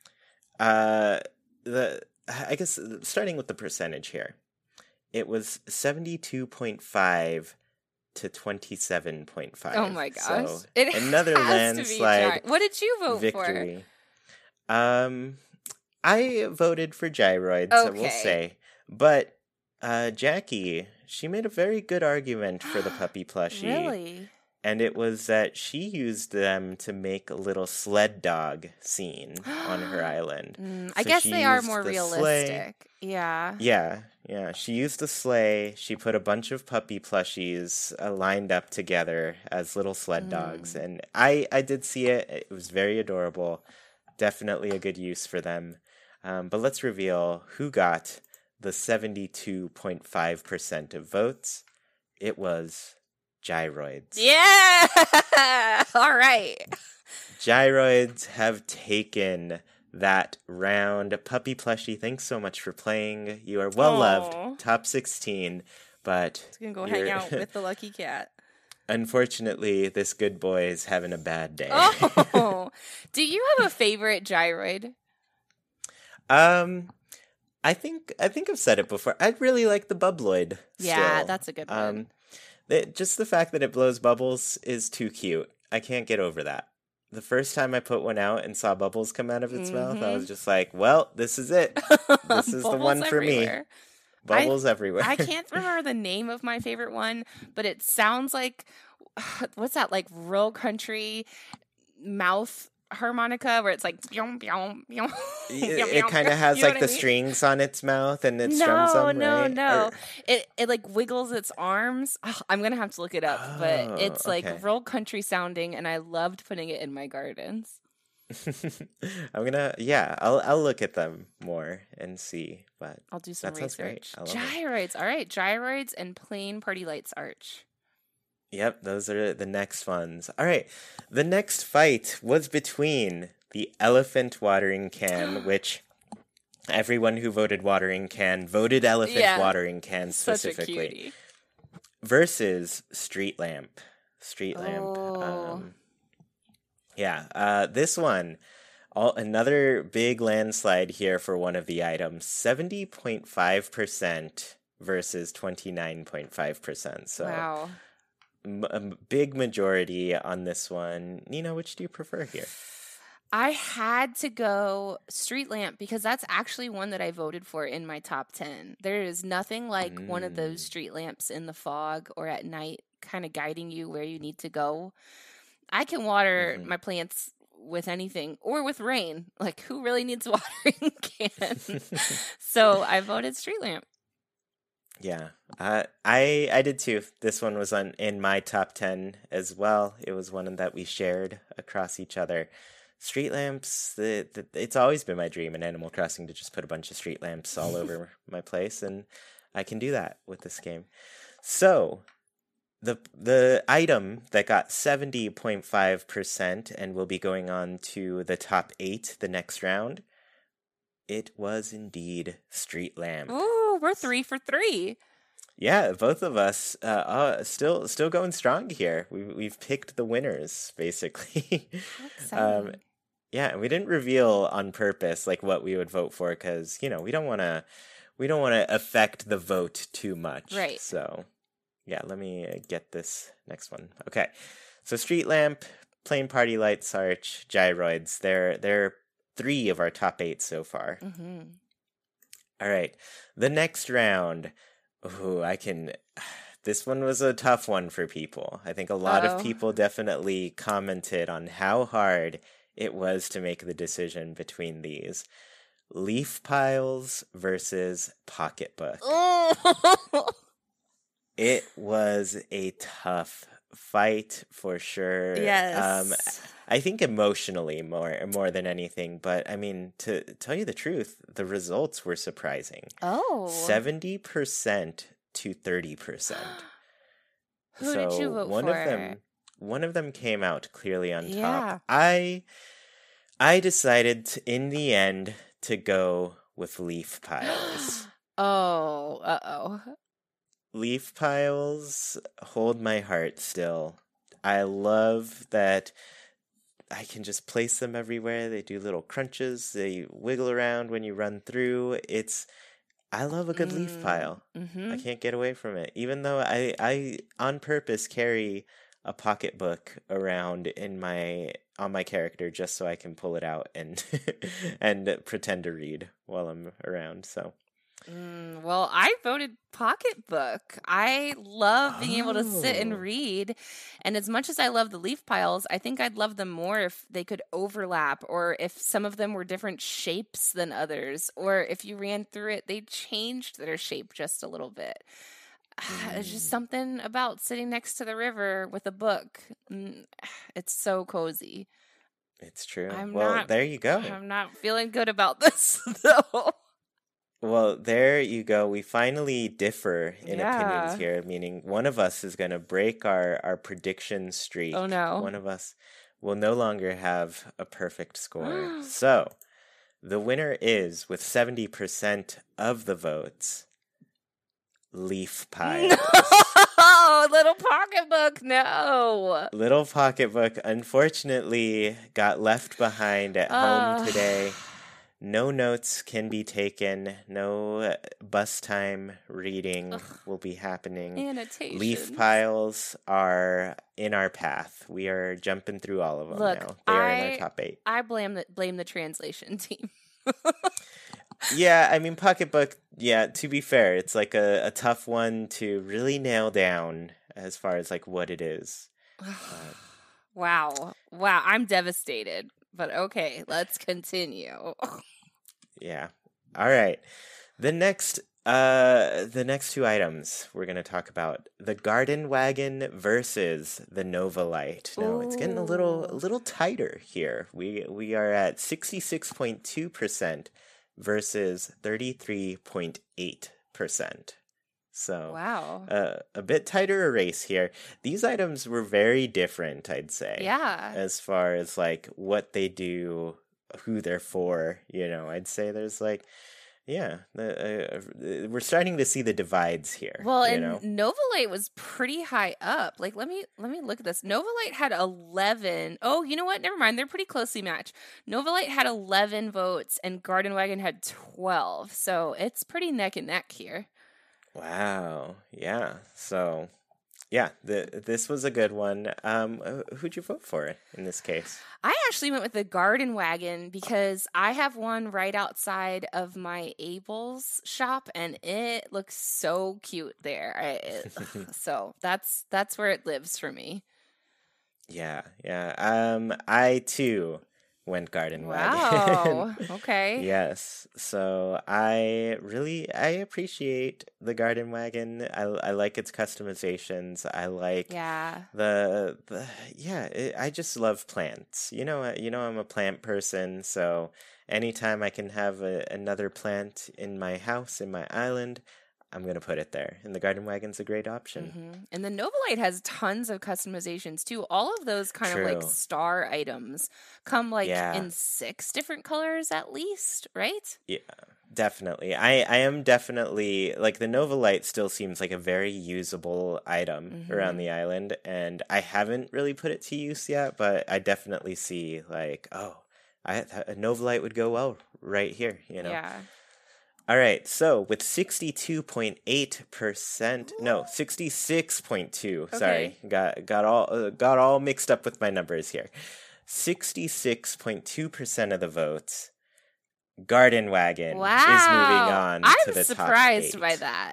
uh, the I guess starting with the percentage here, it was seventy-two point five to twenty-seven point five.
Oh my gosh.
So
It
another
has to be
landslide
Gy- What did you vote
victory. Um, I voted for Gyroids, I will
Okay.
say, but uh, Jackie, she made a very good argument for the puppy
for?
plushie.
Really?
And it was that she used them to make a little sled dog scene on her island.
Mm, I
So
guess
she
they are
used
more
the
realistic.
sleigh.
Yeah.
Yeah, yeah. She used the sleigh. She put a bunch of puppy plushies uh, lined up together as little sled dogs.
Mm.
And I, I did see it. It was very adorable. Definitely a good use for them. Um, but let's reveal who got the seventy-two point five percent of votes. It was Gyroids.
Yeah. All right.
Gyroids have taken that round. Puppy Plushie, thanks so much for playing. You are well
Aw.
loved. Top sixteen, but
It's gonna go
you're-
hang out with the lucky cat.
unfortunately, this good boy is having a bad day.
Oh, do you have a favorite gyroid?
um, I think I think I've said it before. I really like the Bubloid.
Yeah,
still.
that's a good one.
Um, the, just the fact that it blows bubbles is too cute. I can't get over that. The first time I put one out and saw bubbles come out of its mouth, I
Mhm.
was just like, "Well, this is it. This is the
Bubbles
one for me."
everywhere.
Bubbles everywhere.
I can't remember the name of my favorite one, but it sounds like what's that like real country mouth harmonica where it's like byong, byong, byong,
it
byong,
kind of
byong.
has
You know
like
what
the
I mean?
strings on its mouth and it
No,
strums them,
no,
right?
no.
Or-
It it like wiggles its arms. Ugh, I'm gonna have to look it up,
Oh,
but it's like
okay.
real country sounding, and I loved putting it in my gardens.
I'm gonna, yeah, I'll I'll look at them more and see. But
I'll do some
That sounds great.
research.
I love it.
Gyroids, all right, gyroids and plain Party Lights Arch.
yep, those are the next ones. All right, the next fight was between the elephant watering can, which everyone who voted watering can voted elephant
Yeah.
watering can
Such a
specifically,
cutie.
versus street lamp. Street lamp.
Oh.
Um, yeah, uh, this one, all, another big landslide here for one of the items, seventy point five percent versus twenty-nine point five percent. So
Wow.
m- a m- big majority on this one. Nina, which do you prefer here?
I had to go Street Lamp because that's actually one that I voted for in my top ten. There is nothing like one of those
Mm.
street lamps in the fog or at night kind of guiding you where you need to go. I can water
Mhm.
my plants with anything or with rain. Like, who really needs a watering can? So I voted Street Lamp.
Yeah, uh, I I did too. This one was on in my top ten as well. It was one that we shared across each other. Street lamps. The, the it's always been my dream in Animal Crossing to just put a bunch of street lamps all over my place, and I can do that with this game. So the the item that got seventy point five percent and will be going on to the top eight the next round. It was indeed Street Lamp.
Ooh, we're three for three.
Yeah, both of us uh, uh still still going strong here. We we've picked the winners basically. um, yeah, and we didn't reveal on purpose like what we would vote for because you know we don't want to we don't want to affect the vote too much.
Right.
So yeah, let me uh, get this next one. Okay, so Street Lamp, Plain Party Lights, Arch, Gyroids. They're they're three of our top eight so far.
Mm-hmm.
All right. The next round. Ooh, I can. This one was a tough one for people. I think a lot
Uh-oh.
of people definitely commented on how hard it was to make the decision between these. Leaf piles versus pocketbook.
Oh.
It was a tough fight for sure.
Yes.
Um, I think emotionally more more than anything, but I mean to tell you the truth, the results were surprising.
Oh.
seventy percent to thirty percent.
Who
so
did you vote
one
for?
of them one of them came out clearly on top.
Yeah.
I I decided to, in the end to go with leaf piles.
Oh, uh-oh.
Leaf piles hold my heart still. I love that I can just place them everywhere. They do little crunches. They wiggle around when you run through. It's I love a good mm. leaf pile.
Mm-hmm.
I can't get away from it. Even though I, I on purpose carry a pocketbook around in my on my character just so I can pull it out and and pretend to read while I'm around. So
Mm, well, I voted pocketbook. I love being
oh.
able to sit and read. And as much as I love the leaf piles, I think I'd love them more if they could overlap or if some of them were different shapes than others. Or if you ran through it, they changed their shape just a little bit. Mm. It's just something about sitting next to the river with a book. It's so cozy.
It's true.
I'm
well,
not,
there you go.
I'm not feeling good about this, though.
Well, there you go. We finally differ in
yeah.
opinions here, meaning one of us is going to break our, our prediction streak.
Oh, no.
One of us will no longer have a perfect score. So, the winner is, with seventy percent of the votes, Leaf Piles.
No! Little Pocketbook, no!
Little Pocketbook, unfortunately, got left behind at uh... home today. No notes can be taken. No bus time reading Ugh. will be happening.
Annotations.
Leaf piles are in our path. We are jumping through all of them
Look,
now. They
I,
are in our top eight.
I blame the blame the translation team.
Yeah, I mean, Pocketbook, yeah, to be fair, it's like a, a tough one to really nail down as far as like what it is. uh,
wow. Wow, I'm devastated. But okay, let's continue.
Yeah. All right. The next uh the next two items we're going to talk about, the Garden Wagon versus the Nova Light. Now, Ooh. It's getting a little a little tighter here. We we are at sixty-six point two percent versus thirty-three point eight percent. So,
wow.
Uh, a bit tighter a race here. These items were very different, I'd say.
Yeah.
As far as like what they do, who they're for, you know, I'd say there's like, yeah, uh, uh, we're starting to see the divides here.
Well,
you
and
know?
Novalite was pretty high up. Like, let me let me look at this. Novalite had eleven. Oh, you know what? Never mind. They're pretty closely matched. Novalite had eleven votes, and Garden Wagon had twelve. So it's pretty neck and neck here.
Wow. Yeah. So, yeah, the, this was a good one. Um, who'd you vote for in this case?
I actually went with the Garden Wagon because I have one right outside of my Abel's shop, and it looks so cute there. I, it, so that's that's where it lives for me.
Yeah, yeah. Um, I too went Garden
Wow.
Wagon.
Okay.
Yes. So I really I appreciate the Garden Wagon. I I like its customizations. I like
Yeah.
the the yeah, it, I just love plants. You know, you know I'm a plant person, so anytime I can have a, another plant in my house, in my island, I'm going to put it there. And the Garden Wagon's a great option.
hmm And the Novolite has tons of customizations too. All of those kind of like
True.
star items come like
Yeah.
in six different colors at least, right?
Yeah, definitely. I, I am definitely like the Nova Light still seems like a very usable item around
hmm
the island, and I haven't really put it to use yet, but I definitely see like, oh, I a Nova Light would go well right here, you know.
Yeah.
All right, so with sixty-two point eight percent, no, sixty-six point two, sorry,
Okay.
got got all uh, got all mixed up with my numbers here. sixty-six point two percent of the votes, Garden Wagon is moving
Wow.
on
I'm
to the top
surprised by
eight.
that.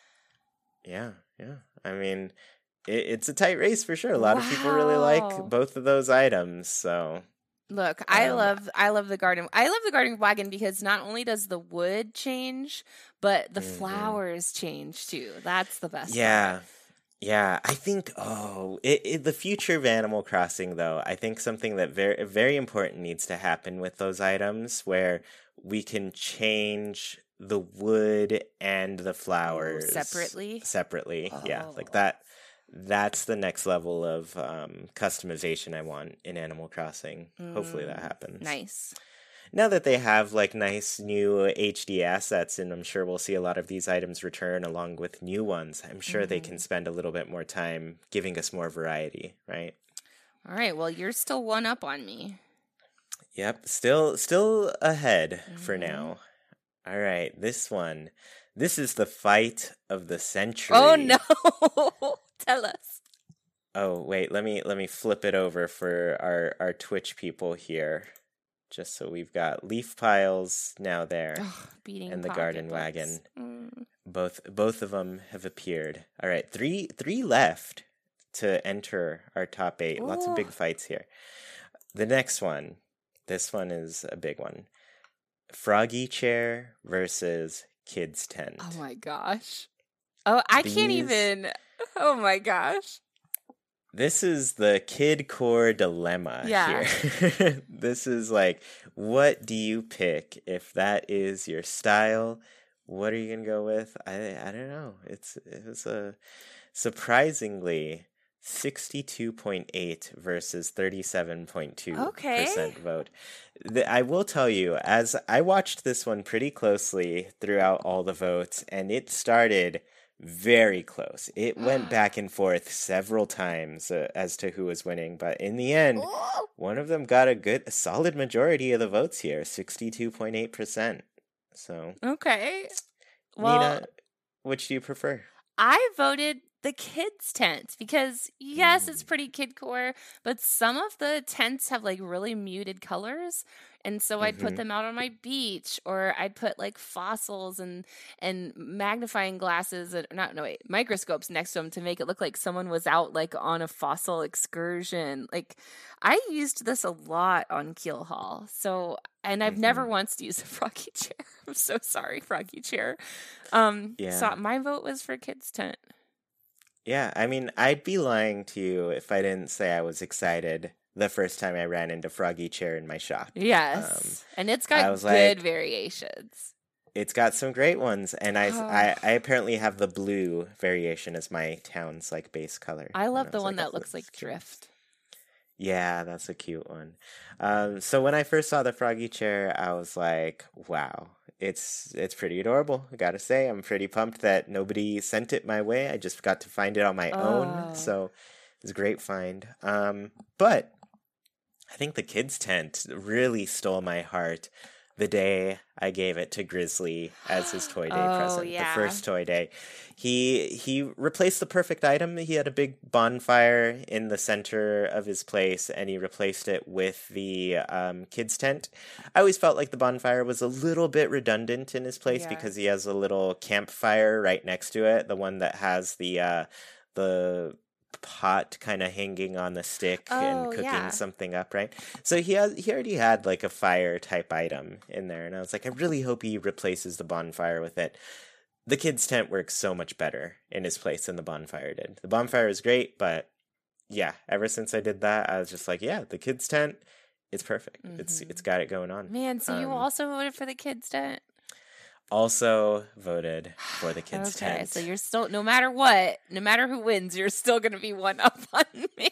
Yeah, yeah. I mean, it, it's a tight race for sure. A lot of people really like
Wow.
both of those items, so
Look, I
um,
love I love the garden. I love the garden wagon because not only does the wood change, but the
mhm.
flowers change too. That's the best part.
Yeah. Yeah, I think oh, it, it, the future of Animal Crossing though, I think something that very very important needs to happen with those items where we can change the wood and the
Oh,
flowers
separately.
separately. Yeah, like
Oh.
that that's the next level of um, customization I want in Animal Crossing. Hopefully that
Mm,
happens.
nice.
Now that they have like nice new H D assets, and I'm sure we'll see a lot of these items return along with new ones, I'm sure they can
hmm
spend a little bit more time giving us more variety, right?
All right. Well, you're still one up on me.
Yep, still still ahead for
hmm
now. All right, this one. This is the fight of the
Oh
century.
no! Tell us.
Oh, wait, let me let me flip it over for our our Twitch people here. Just so we've got Leaf Piles now there
Ugh, beating
and the Garden Wagon.
pocketbooks. Mm.
Both both of them have appeared. All right, three three left to enter our top eight. Lots of
Ooh.
big fights here. The next one, this one is a big one. Froggy Chair versus Kids Tent.
Oh my gosh. Oh, I can't
These
even. Oh my gosh.
This is the kid core dilemma
Yeah.
here. This is like, what do you pick if that is your style? What are you gonna go with? I I don't know. It's it was a surprisingly sixty-two point eight versus thirty-seven point two
Okay.
percent vote. The, I will tell you, as I watched this one pretty closely throughout all the votes, and it started very close. It went back and forth several times uh, as to who was winning, but in the end,
Oh,
one of them got a good, a solid majority of the votes here, sixty-two point eight percent. So,
okay. Well,
Nina, which do you prefer?
I voted the kids' tent because yes, it's
Mm,
pretty kidcore, but some of the tents have like really muted colors, and so I'd put
mm-hmm.
them out on my beach, or I'd put like fossils and and magnifying glasses, and not no wait microscopes next to them to make it look like someone was out like on a fossil excursion. Like I used this a lot on Keel Hall, so and I've never
Mm-hmm.
once used a froggy chair. I'm so sorry, froggy chair. Um, so
Yeah.
my vote was for kids' tent.
Yeah, I mean, I'd be lying to you if I didn't say I was excited the first time I ran into Froggy Chair in my shop. Um,
Yes. And it's
I
got
was
good
like,
variations.
it's got some great ones, and I,
Oh,
I, I apparently have the blue variation as my town's like base color.
I
And
love
I
the
was
one
like, oh,
that looks
that's
like
cute.
drift.
Yeah, that's a cute one. Um, so when I first saw the Froggy Chair, I was like, wow, it's it's pretty adorable. I gotta say, I'm pretty pumped that nobody sent it my way. I just got to find it on my own,
Oh.
so it's a great find. Um, but I think the kids' tent really stole my heart the day I gave it to Grizzly as his toy day
Oh,
present, the
yeah.
first toy day. He he replaced the perfect item. He had a big bonfire in the center of his place, and he replaced it with the um, kids' tent. I always felt like the bonfire was a little bit redundant in his place
Yeah.
because he has a little campfire right next to it, the one that has the uh, the pot kind of hanging on the stick
Oh,
and cooking
yeah.
something up, right? So he has he already had like a fire type item in there, and I was like, I really hope he replaces the bonfire with it. The kids' tent works so much better in his place than the bonfire did. The bonfire is great, but yeah, ever since I did that, I was just like, yeah, the kids' tent, it's perfect. Mm-hmm. It's it's got it going on.
Man, so um, you also voted for the kids' tent?
Also voted for the kids'
okay,
tent.
Okay, so you're still, no matter what, no matter who wins, you're still going to be one up on me.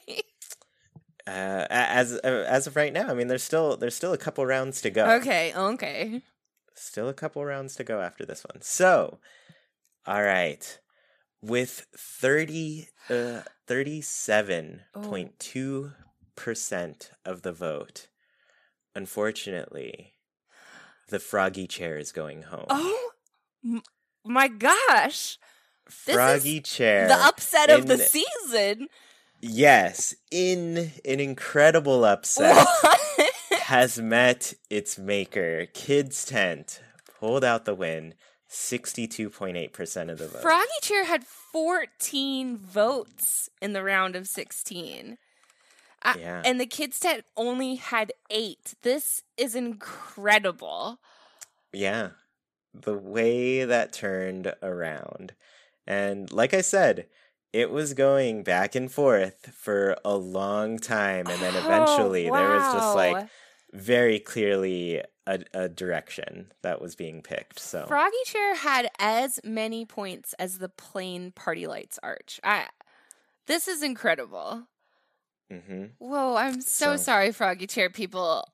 Uh, as uh, as of right now, I mean, there's still there's still a couple rounds to go.
Okay, okay.
Still a couple rounds to go after this one. So, all right, with thirty uh thirty-seven point two percent of the vote, unfortunately, the Froggy Chair is going home.
Oh m- my gosh!
Froggy
this is
Chair,
the upset
in,
of the season.
Yes, in an incredible upset, has met its maker. Kids' Tent pulled out the win, sixty-two point eight percent of the vote.
Froggy Chair had fourteen votes in the round of sixteen. Uh,
yeah.
And the Kids' Tent only had eight. This is incredible.
Yeah. The way that turned around. And like I said, it was going back and forth for a long time. And then eventually
oh, wow.
there was just like very clearly a, a direction that was being picked. So
Froggy Chair had as many points as the plain Party Lights Arch. I, this is incredible.
Mm-hmm.
Whoa, I'm so, so sorry, Froggy Chair people.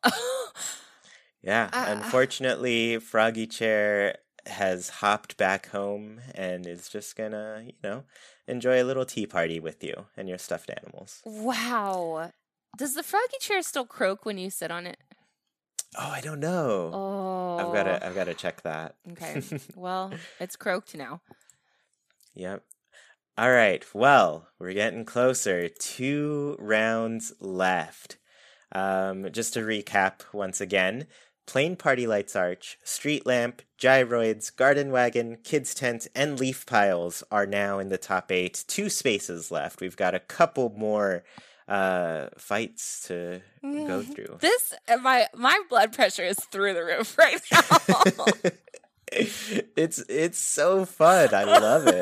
yeah, uh, unfortunately, Froggy Chair has hopped back home and is just gonna, you know, enjoy a little tea party with you and your stuffed animals.
Wow. Does the Froggy Chair still croak when you sit on it?
Oh, I don't know.
Oh.
I've gotta I've gotta check that.
Okay. Well, it's croaked now.
Yep. All right. Well, we're getting closer. Two rounds left. Um, just to recap once again. Plain Party Lights Arch, Street Lamp, Gyroids, Garden Wagon, Kids Tent, and Leaf Piles are now in the top eight. Two spaces left. We've got a couple more uh, fights to mm. go through.
This, my my blood pressure is through the roof right now.
it's it's so fun. I love it.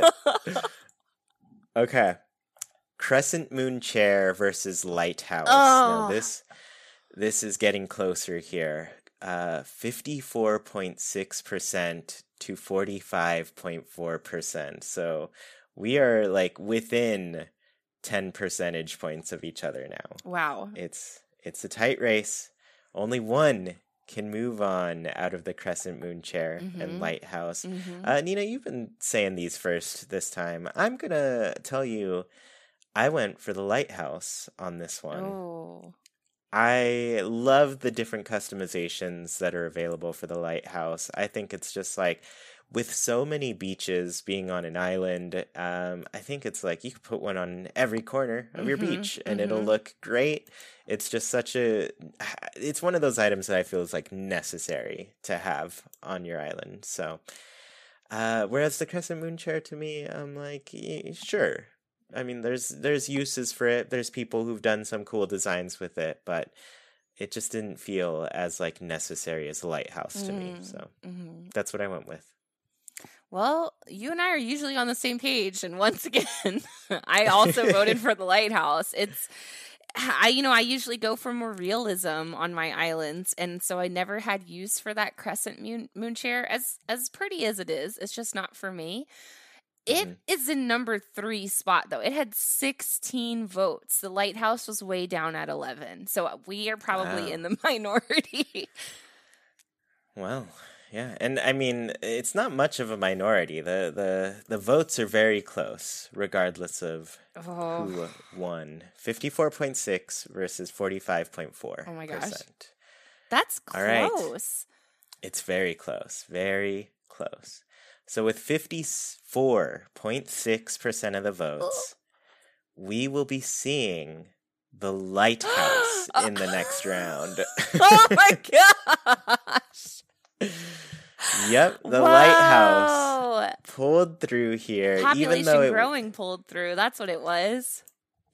Okay. Crescent Moon Chair versus Lighthouse.
Oh.
Now this this is getting closer here. Uh, fifty-four point six percent to forty-five point four percent. So we are like within ten percentage points of each other now.
Wow.
It's it's a tight race. Only one can move on out of the Crescent Moon Chair mm-hmm. and Lighthouse. Mm-hmm. Uh, Nina, you've been saying these first this time. I'm going to tell you, I went for the Lighthouse on this one.
Oh.
I love the different customizations that are available for the Lighthouse. I think it's just like, with so many beaches being on an island, um, I think it's like you could put one on every corner of mm-hmm, your beach and mm-hmm. it'll look great. It's just such a, it's one of those items that I feel is like necessary to have on your island. So, uh, whereas the Crescent Moon Chair to me, I'm like, yeah, sure. I mean, there's there's uses for it. There's people who've done some cool designs with it, but it just didn't feel as like necessary as a Lighthouse to mm-hmm. me. So mm-hmm. that's what I went with.
Well, you and I are usually on the same page, and once again, I also voted for the Lighthouse. It's, I you know, I usually go for more realism on my islands, and so I never had use for that Crescent Moon, moon Chair. As as pretty as it is, it's just not for me. It mm-hmm. is in number three spot, though. It had sixteen votes. The Lighthouse was way down at eleven, so we are probably wow. in the minority.
Well. Yeah, and I mean, it's not much of a minority. The the, the votes are very close, regardless of oh. who won. fifty-four point six versus forty-five point four percent.
Oh my gosh. That's close. All right.
It's very close. Very close. So with fifty-four point six percent of the votes, we will be seeing the Lighthouse in the next round.
Oh my gosh!
Yep, the
Whoa.
Lighthouse pulled through here.
Population
even though it,
growing pulled through. That's what it was.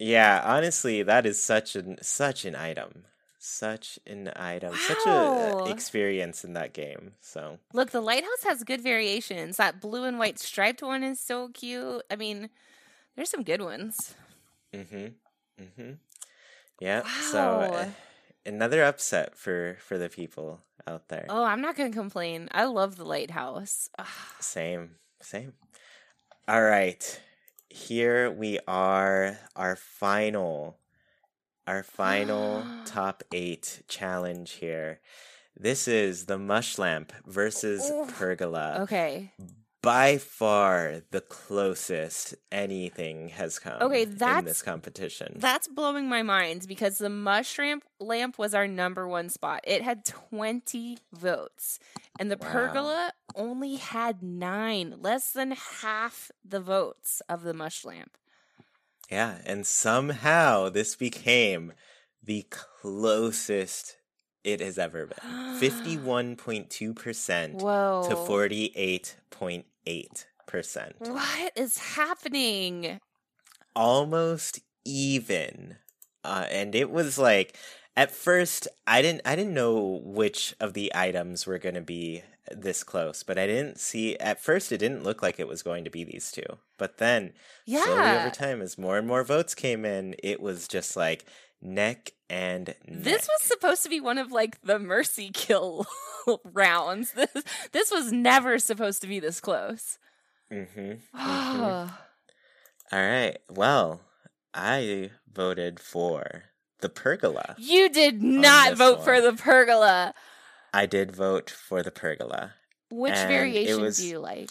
Yeah, honestly, that is such an such an item. Such an item. Such a uh,
Wow.
experience in that game. So
Look, the lighthouse has good variations. That blue and white striped one is so cute. I mean, there's some good ones.
Mm-hmm. Mm-hmm. Yeah. So uh,
Wow.
another upset for for the people out there.
Oh, I'm not going to complain. I love the lighthouse. Ugh.
Same. Same. All right. Here we are, our final our final top eight challenge here. This is the Mush Lamp versus
Ooh.
Pergola.
Okay.
By far the closest anything has come
Okay,
in
that's
this competition.
That's blowing my mind because the Mush Lamp lamp was our number one spot. It had twenty votes, and the
Wow.
Pergola only had nine, less than half the votes of the Mush Lamp.
Yeah, and somehow this became the closest it has ever been. fifty-one point two percent
Whoa.
to forty-eight point eight percent.
What is happening?
Almost even. Uh, and it was like, at first I didn't I didn't know which of the items were going to be this close, but I didn't see, at first it didn't look like it was going to be these two. But then
Yeah.
slowly over time, as more and more votes came in, it was just like neck and neck.
This was supposed to be one of like the mercy kill rounds. This this was never supposed to be this close.
Mm-hmm. mm-hmm. All right. Well, I voted for the Pergola.
You did not vote
one.
for the Pergola.
I did vote for the Pergola.
Which
And
variation
it was-
do you like?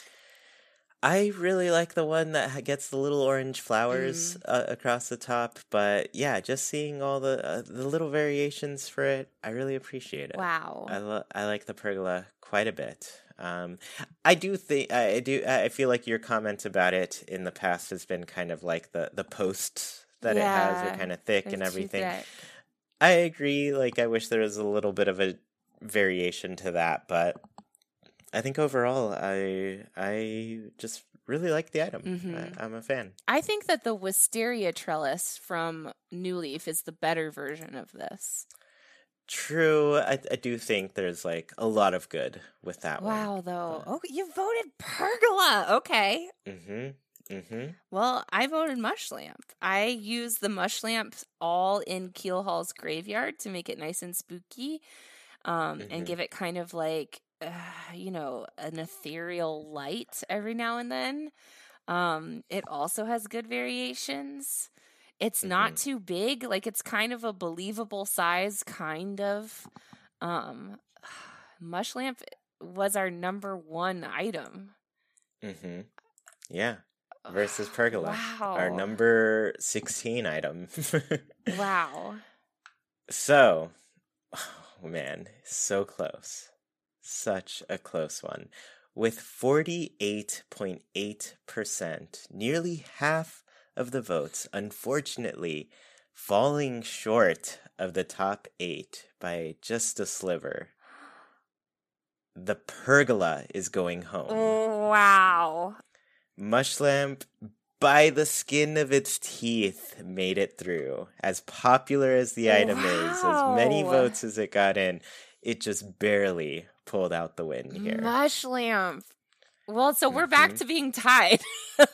I really like the one that ha- gets the little orange flowers
Mm.
uh, across the top. But yeah, just seeing all the uh, the little variations for it, I really appreciate it.
Wow.
I lo- I like the Pergola quite a bit. Um, I do think I do. I feel like your comment about it in the past has been kind of like the the posts that it has
Yeah,
are kind of thick
They're
and
too
everything.
thick.
I agree. Like, I wish there was a little bit of a variation to that, but I think overall, I I just really like the item.
Mhm.
I, I'm a fan.
I think that the wisteria trellis from New Leaf is the better version of this.
True, I, I do think there's like a lot of good with that
Wow,
one.
though.
but-
Oh, you voted Pergola. Okay.
Mm-hmm. Mm-hmm.
Well, I voted Mush Lamp. I used the Mush Lamps all in Keel Hall's graveyard to make it nice and spooky, um,
Mhm.
and give it kind of like, uh, you know, an ethereal light every now and then. Um, it also has good variations. It's not too big, like it's kind of a believable size, kind of. Um, Mush Lamp was our number one item.
Mm-hmm. Yeah. Versus Pergola.
Wow.
Our number sixteen item.
Wow.
So, oh man, so close. Such a close one. With forty-eight point eight percent, nearly half of the votes, unfortunately, falling short of the top eight by just a sliver. The Pergola is going home.
Wow.
Mushlamp, by the skin of its teeth, made it through. As popular as the item is, as many
Wow.
votes as it got in, it just barely pulled out the win here.
Mush Lamp. Well, so we're back
Mhm.
to being tied.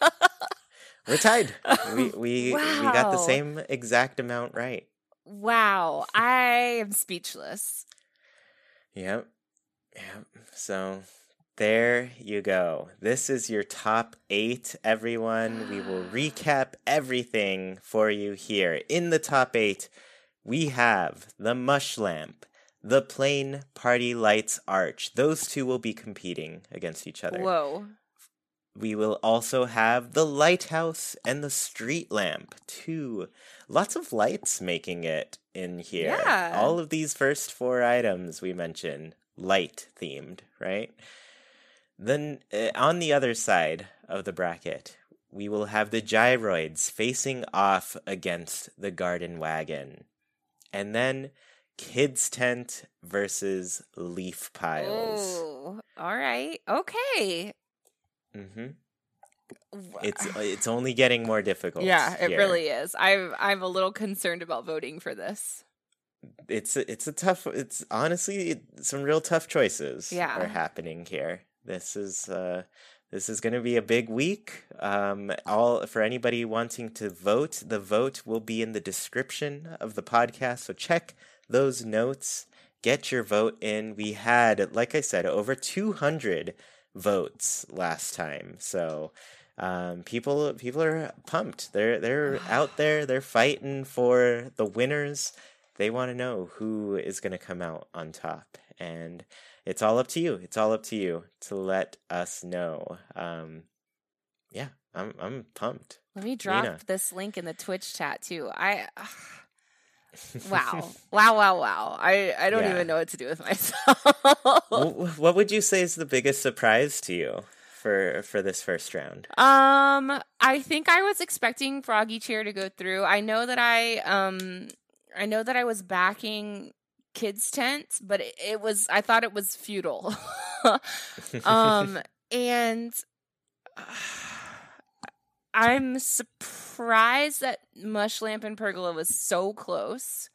We're tied. We we we got the
Wow.
same exact amount right.
Wow. I am speechless.
Yep. Yep. So there you go. This is your top eight, everyone. We will recap everything for you here. In the top eight, we have the Mush Lamp, the Plain Party Lights Arch. Those two will be competing against each other.
Whoa.
We will also have the Lighthouse and the Street Lamp. Two. Lots of lights making it in here.
Yeah.
All of these first four items we mentioned, light themed, right? Then uh, on the other side of the bracket, we will have the Gyroids facing off against the Garden Wagon. And then Kids Tent versus Leaf Piles.
Oh, all right. Okay.
Mm-hmm. It's it's only getting more difficult.
Yeah, it
here.
really is. I'm I'm a little concerned about voting for this.
It's a, it's a tough. It's honestly it, some real tough choices
Yeah.
are happening here. This is uh, this is going to be a big week. Um, all for anybody wanting to vote. The vote will be in the description of the podcast. So check those notes. Get your vote in. We had, like I said, over two hundred votes last time. So um, people people are pumped. They're they're out there. They're fighting for the winners. They want to know who is going to come out on top, and it's all up to you. It's all up to you to let us know. Um, yeah, I'm I'm pumped.
Let me drop
Nina.
this link in the Twitch chat too. I uh, wow, wow, wow, wow. I I don't
Yeah.
even know what to do with myself.
Wh- What would you say is the biggest surprise to you for for this first round?
Um, I think I was expecting Froggy Chair to go through. I know that I um I know that I was backing Kids Tent, but it, it was I thought it was futile. um and uh, I'm surprised that Mush Lamp and Pergola was so close.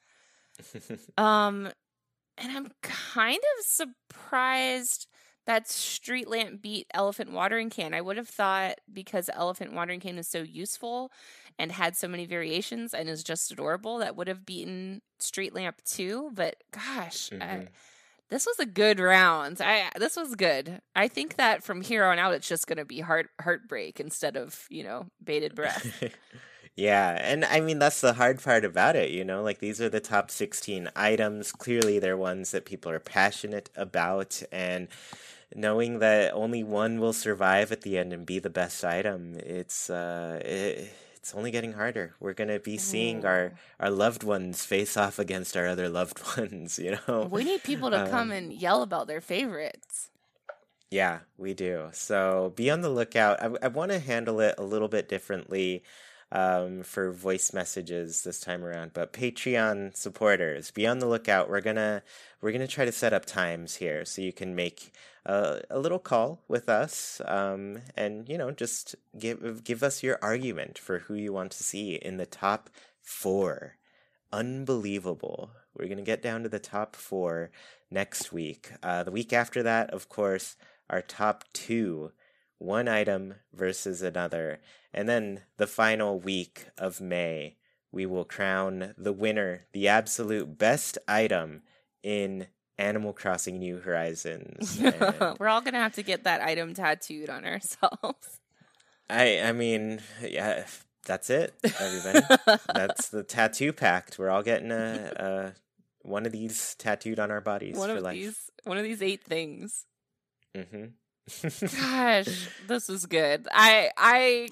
Um and I'm kind of surprised that Street Lamp beat Elephant Watering Can. I would have thought because Elephant Watering Can is so useful and had so many variations and is just adorable, that would have beaten Street Lamp too. But gosh,
Mhm.
I, this was a good round. I this was good. I think that from here on out, it's just going to be heart heartbreak instead of, you know, bated breath.
Yeah, and I mean that's the hard part about it, you know, like these are the top sixteen items. Clearly they're ones that people are passionate about, and knowing that only one will survive at the end and be the best item, it's uh it, it's only getting harder. We're going to be seeing our our loved ones face off against our other loved ones, you know.
We need people to come
Um,
and yell about their favorites.
Yeah, we do. So be on the lookout. I, I want to handle it a little bit differently um, for voice messages this time around. But Patreon supporters, be on the lookout. We're gonna we're gonna try to set up times here so you can make a, a little call with us, um, and you know just give give us your argument for who you want to see in the top four. Unbelievable. We're gonna get down to the top four next week. Uh, the week after that, of course, our top two, one item versus another. And then the final week of May, we will crown the winner, the absolute best item in Animal Crossing New Horizons. And
We're all going to have to get that item tattooed on ourselves.
I, I mean, yeah, that's it, everybody. That's the tattoo pact. We're all getting a, a one of these tattooed on our bodies
one
for
of
life.
these one of these eight things.
Mm-hmm.
Gosh, this was good. I I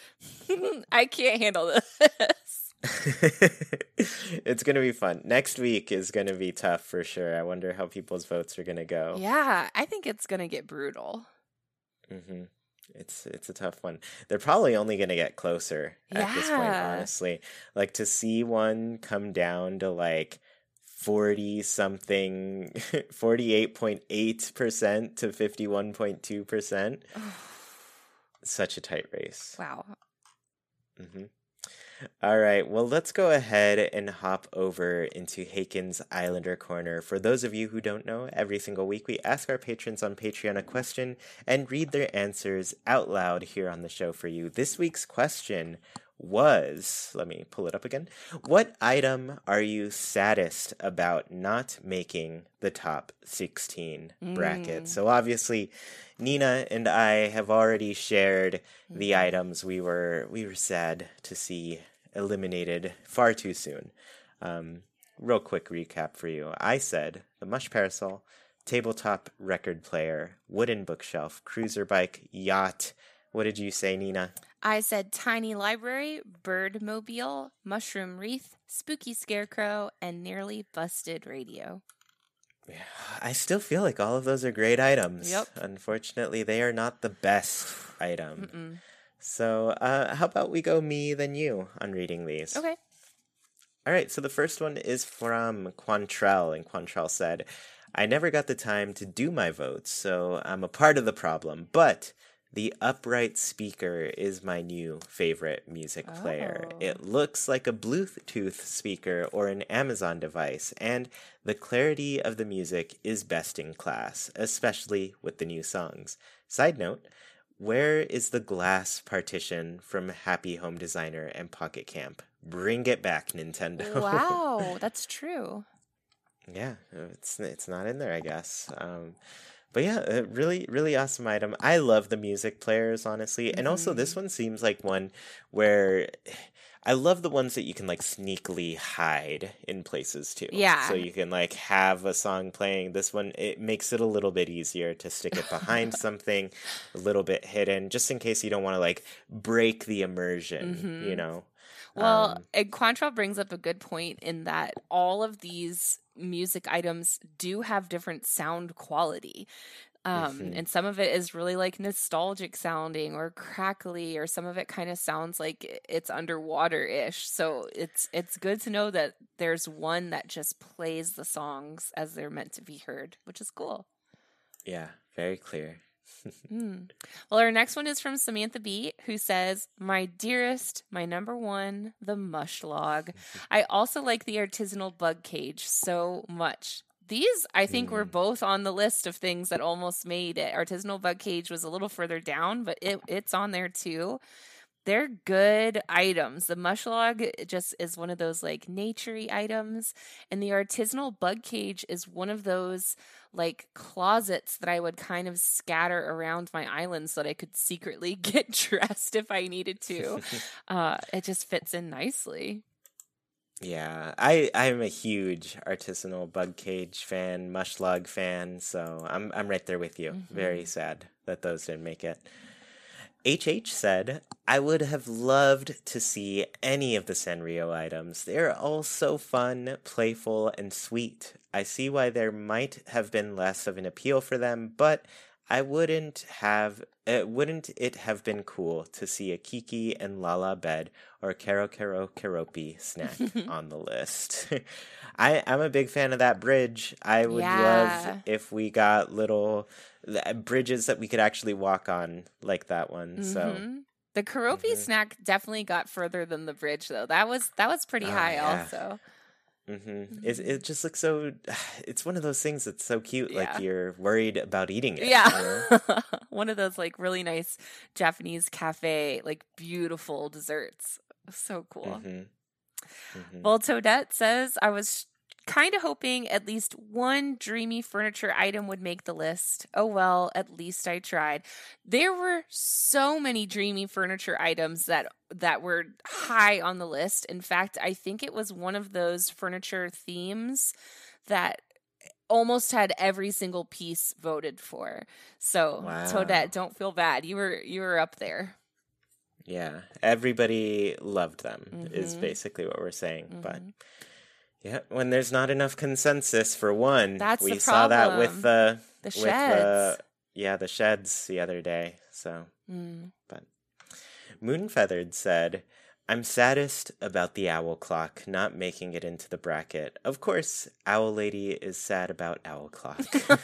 I can't handle this.
It's gonna be fun. Next week is gonna be tough for sure. I wonder how people's votes are gonna go.
Yeah, I think it's gonna get brutal.
Mm-hmm. It's it's a tough one. They're probably only gonna get closer at this point,
Yeah.
honestly. Like to see one come down to like forty something, forty-eight point eight percent to fifty-one point two percent. Such a tight race.
Wow.
Mm-hmm. All right, well, let's go ahead and hop over into Haken's Islander Corner. For those of you who don't know, every single week we ask our patrons on Patreon a question and read their answers out loud here on the show for you. This week's question was, let me pull it up again. What item are you saddest about not making the top sixteen bracket?
Mm.
So obviously, Nina and I have already shared the
Mhm.
items we were we were sad to see eliminated far too soon. Um, real quick recap for you. I said the Mush Parasol, tabletop record player, wooden bookshelf, cruiser bike, yacht. What did you say, Nina?
I said tiny library, bird mobile, mushroom wreath, spooky scarecrow, and nearly busted radio.
Yeah, I still feel like all of those are great items.
Yep.
Unfortunately, they are not the best item.
Mm-mm.
So, uh, how about we go me, then you on reading these?
Okay.
All right, so the first one is from Quantrell, and Quantrell said, I never got the time to do my votes, so I'm a part of the problem, but The upright speaker is my new favorite music player.
Oh.
It looks like a Bluetooth speaker or an Amazon device, and the clarity of the music is best in class, especially with the new songs. Side note, where is the glass partition from Happy Home Designer and Pocket Camp? Bring it back, Nintendo.
Wow, that's true.
Yeah, it's it's not in there, I guess. Um, but yeah, a really, really awesome item. I love the music players, honestly. Mm-hmm. And also, this one seems like one where I love the ones that you can like sneakily hide in places too.
Yeah.
So you can like have a song playing. This one, it makes it a little bit easier to stick it behind something, a little bit hidden, just in case you don't want to like break the immersion, mm-hmm. you know?
Well,
um,
and Quantrell brings up a good point in that all of these music items do have different sound quality. Um, mm-hmm. And some of it is really like nostalgic sounding or crackly, or some of it kind of sounds like it's underwater-ish. So it's it's good to know that there's one that just plays the songs as they're meant to be heard, which is cool.
Yeah, very clear.
mm. Well, our next one is from Samantha B, who says, "My dearest, my number one, the mush log. I also like the artisanal bug cage so much." These, I think, mm. were both on the list of things that almost made it. Artisanal bug cage was a little further down, but it, it's on there too. They're good items. The mush log just is one of those like nature-y items. And the artisanal bug cage is one of those like closets that I would kind of scatter around my island so that I could secretly get dressed if I needed to. uh, it just fits in nicely.
Yeah, I I'm a huge artisanal bug cage fan, mush log fan, so I'm I'm right there with you. Mm-hmm. Very sad that those didn't make it. H H said, "I would have loved to see any of the Sanrio items. They're all so fun, playful, and sweet. I see why there might have been less of an appeal for them, but I wouldn't have uh, wouldn't it have been cool to see a Kiki and Lala bed or Kero Kero Keropi snack on the list?" I, I'm a big fan of that bridge. I would
yeah.
love if we got little bridges that we could actually walk on like that one. Mm-hmm. So
the Keropi mm-hmm. snack definitely got further than the bridge, though. That was that was pretty oh, high, yeah. also.
Mm-hmm. Mm-hmm. It it just looks so. It's one of those things that's so cute. Yeah. Like you're worried about eating it.
Yeah,
you know?
One of those like really nice Japanese cafe, like beautiful desserts. So cool. Mm-hmm. Mm-hmm. Well, Toadette says, "I was kind of hoping at least one dreamy furniture item would make the list. Oh well, at least I tried." There were so many dreamy furniture items that that were high on the list. In fact, I think it was one of those furniture themes that almost had every single piece voted for. So, wow. Toadette, don't feel bad. You were you were up there.
Yeah, everybody loved them, mm-hmm. is basically what we're saying. Mm-hmm. But yeah, when there's not enough consensus for one,
that's
we
the
saw that with
the
the
sheds.
With the, yeah, the sheds the other day. So, mm. but Moonfeathered said, "I'm saddest about the owl clock not making it into the bracket. Of course, Owl Lady is sad about Owl Clock.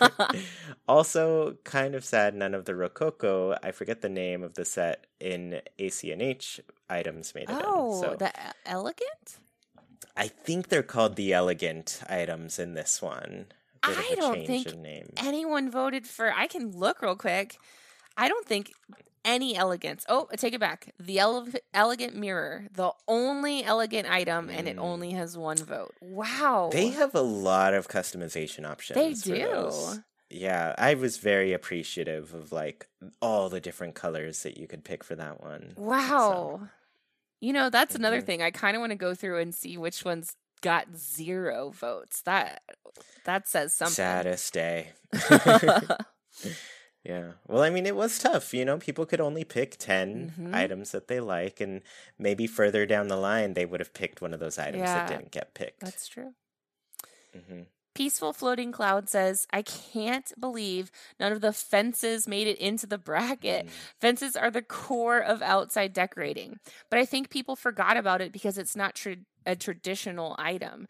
Also, kind of sad none of the Rococo, I forget the name of the set in A C N H items made it
oh,
in. So,
the Elegant?
I think they're called the Elegant items in this one.
I don't think anyone voted for... I can look real quick. I don't think... any elegance. Oh, I take it back. The ele- elegant mirror, the only elegant item, mm. and it only has one vote. Wow.
They have a lot of customization options.
They do.
For those. Yeah, I was very appreciative of like all the different colors that you could pick for that one.
Wow. So. You know, that's mm-hmm. another thing. I kind of want to go through and see which ones got zero votes. That that says something.
Saddest day. Yeah. Well, I mean, it was tough. You know, people could only pick ten mm-hmm. items that they like, and maybe further down the line, they would have picked one of those items yeah, that didn't get picked.
That's true. Mm-hmm. Peaceful Floating Cloud says, "I can't believe none of the fences made it into the bracket. Mm. Fences are the core of outside decorating, but I think people forgot about it because it's not tra- a traditional item.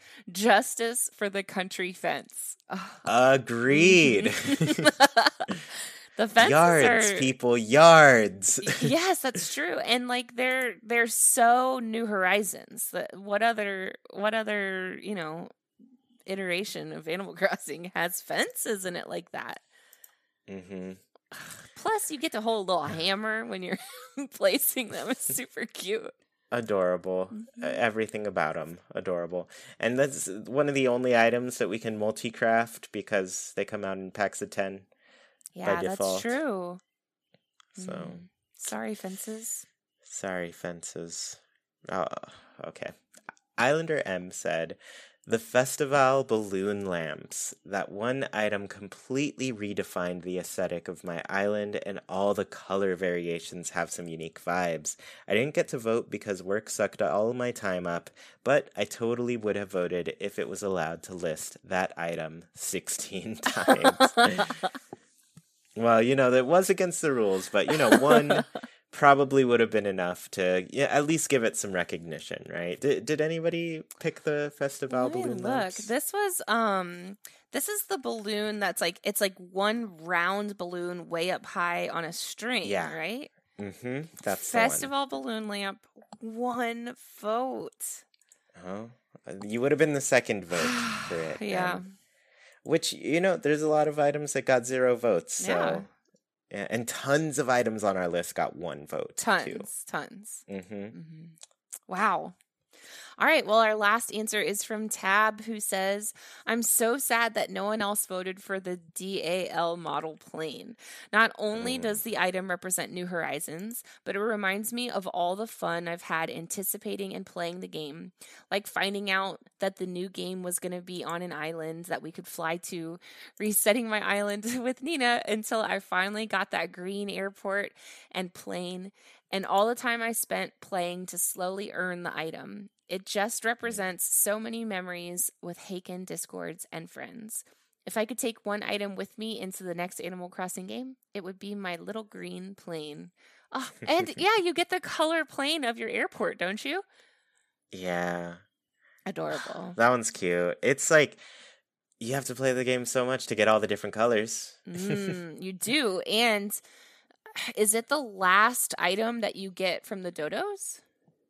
Justice for the country fence."
Agreed.
The fences
yards,
are
people, yards.
yes, that's true. And like they're they're so New Horizons. That what other what other, you know, iteration of Animal Crossing has fences in it like that?
Mm-hmm.
Plus, you get to hold a little hammer when you're placing them. It's super cute.
Adorable.
Mm-hmm.
Uh, everything about them. Adorable. And that's one of the only items that we can multi-craft because they come out in packs of ten.
Yeah,
by default.
that's true.
So,
mm. Sorry, fences.
Sorry, fences. Oh, okay. Islander M said, the Festival balloon lamps. That one item completely redefined the aesthetic of my island, and all the color variations have some unique vibes. I didn't get to vote because work sucked all my time up, but I totally would have voted if it was allowed to list that item sixteen times. Well, you know, that was against the rules, but, you know, one probably would have been enough to yeah, at least give it some recognition, right? Did, did anybody pick the Festival
Let me
balloon
look.
lamps?
This was um this is the balloon that's like it's like one round balloon way up high on a string,
Yeah.
right?
Mm-hmm. That's
Festival balloon lamp, one vote.
the one. Oh, you would have been the second vote for it.
Yeah.
and- which, you know, there's a lot of items that got zero votes. So
Yeah.
yeah, and tons of items on our list got one vote.
Tons,
too.
tons.
Mm-hmm.
Mm-hmm. Wow. All right. Well, our last answer is from Tab, who says, I'm so sad that no one else voted for the D A L model plane. Not only
Mm.
does the item represent New Horizons, but it reminds me of all the fun I've had anticipating and playing the game, like finding out that the new game was going to be on an island that we could fly to, resetting my island with Nina until I finally got that green airport and plane, and all the time I spent playing to slowly earn the item. It just represents so many memories with Haken, Discords, and friends. If I could take one item with me into the next Animal Crossing game, it would be my little green plane. Oh, and yeah, you get the color plane of your airport, don't you?
Yeah.
Adorable.
That one's cute. It's like you have to play the game so much to get all the different colors.
mm, you do. And is it the last item that you get from the dodos?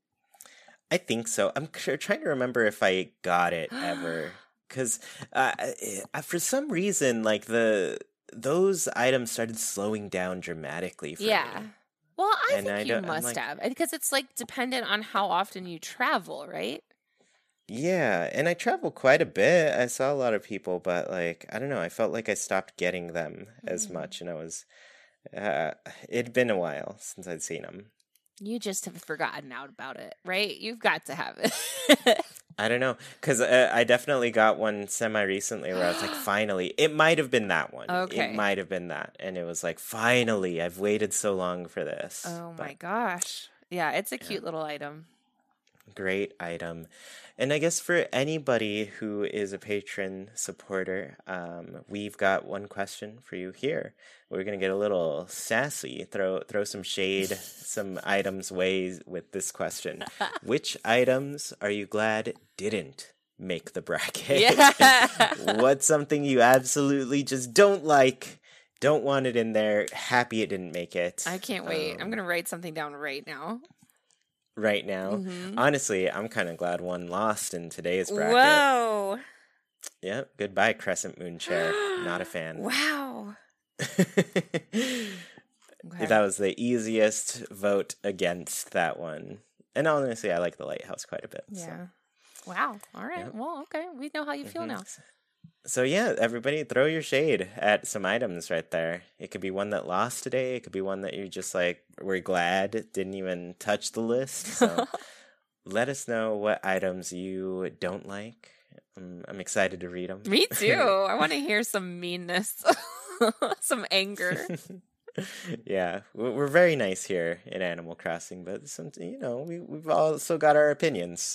I think so. I'm tr- trying to remember if I got it ever, because uh, uh, for some reason, like the those items started slowing down dramatically. For
Yeah.
me.
Well, I
And
think
I
you
don't- I'm
must
like-
have, because it's like dependent on how often you travel, right?
Yeah, and I travel quite a bit. I saw a lot of people, but like I don't know, I felt like I stopped getting them as
Mm.
much, and I was. Uh, it'd been a while since I'd seen them.
You just have forgotten out about it, right? You've got to have it.
I don't know, because uh, I definitely got one semi recently where I was like, finally, it might have been that one.
Okay.
It might have been that. And it was like, finally, I've waited so long for this.
Oh my
But
gosh. Yeah, it's a cute little item.
great item. And I guess for anybody who is a patron supporter, um, we've got one question for you here. We're going to get a little sassy, throw throw some shade, some items ways with this question. Which items are you glad didn't make the bracket?
Yeah.
What's something you absolutely just don't like, don't want it in there, happy it didn't make it?
I can't wait. I'm
Um,
going to write something down right now.
right now.
Mhm.
Honestly, I'm kind of glad one lost in today's bracket.
Whoa.
Yep. Goodbye, Crescent Moon Chair. Not a fan.
Wow. Okay.
That was the easiest vote against that one. And honestly, I like the Lighthouse quite a bit.
Yeah.
So,
Wow. All right.
Yep.
Well, okay. We know how you feel
Mhm.
now.
so yeah, everybody throw your shade at some items right there. It could be one that lost today. It could be one that you just like were glad didn't even touch the list. So let us know what items you don't like. Um, I'm excited to read them.
Me too. I want to hear some meanness, some anger.
Yeah, we- we're very nice here in Animal Crossing, but some, you know, we, we've also got our opinions.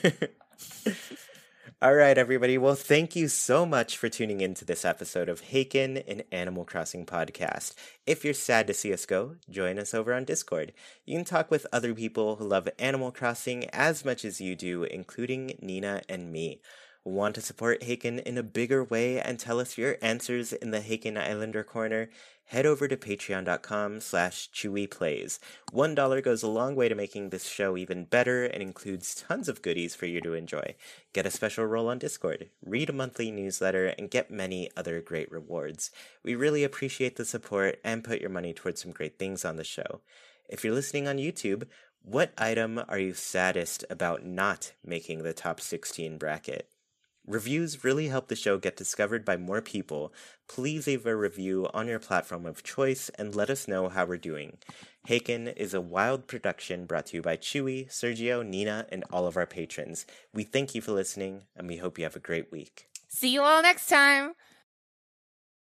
All right, everybody. Well, thank you so much for tuning into this episode of Haken, an Animal Crossing podcast. If you're sad to see us go, join us over on Discord. You can talk with other people who love Animal Crossing as much as you do, including Nina and me. Want to support Haken in a bigger way and tell us your answers in the Haken Islander Corner? Head over to patreon.com slash chewyplays. One dollar goes a long way to making this show even better and includes tons of goodies for you to enjoy. Get a special role on Discord, read a monthly newsletter, and get many other great rewards. We really appreciate the support and put your money towards some great things on the show. If you're listening on YouTube, what item are you saddest about not making the top sixteen bracket? Reviews really help the show get discovered by more people. Please leave a review on your platform of choice and let us know how we're doing. Haken is a wild production brought to you by Chewy, Sergio, Nina, and all of our patrons. We thank you for listening, and we hope you have a great week.
See you all next time.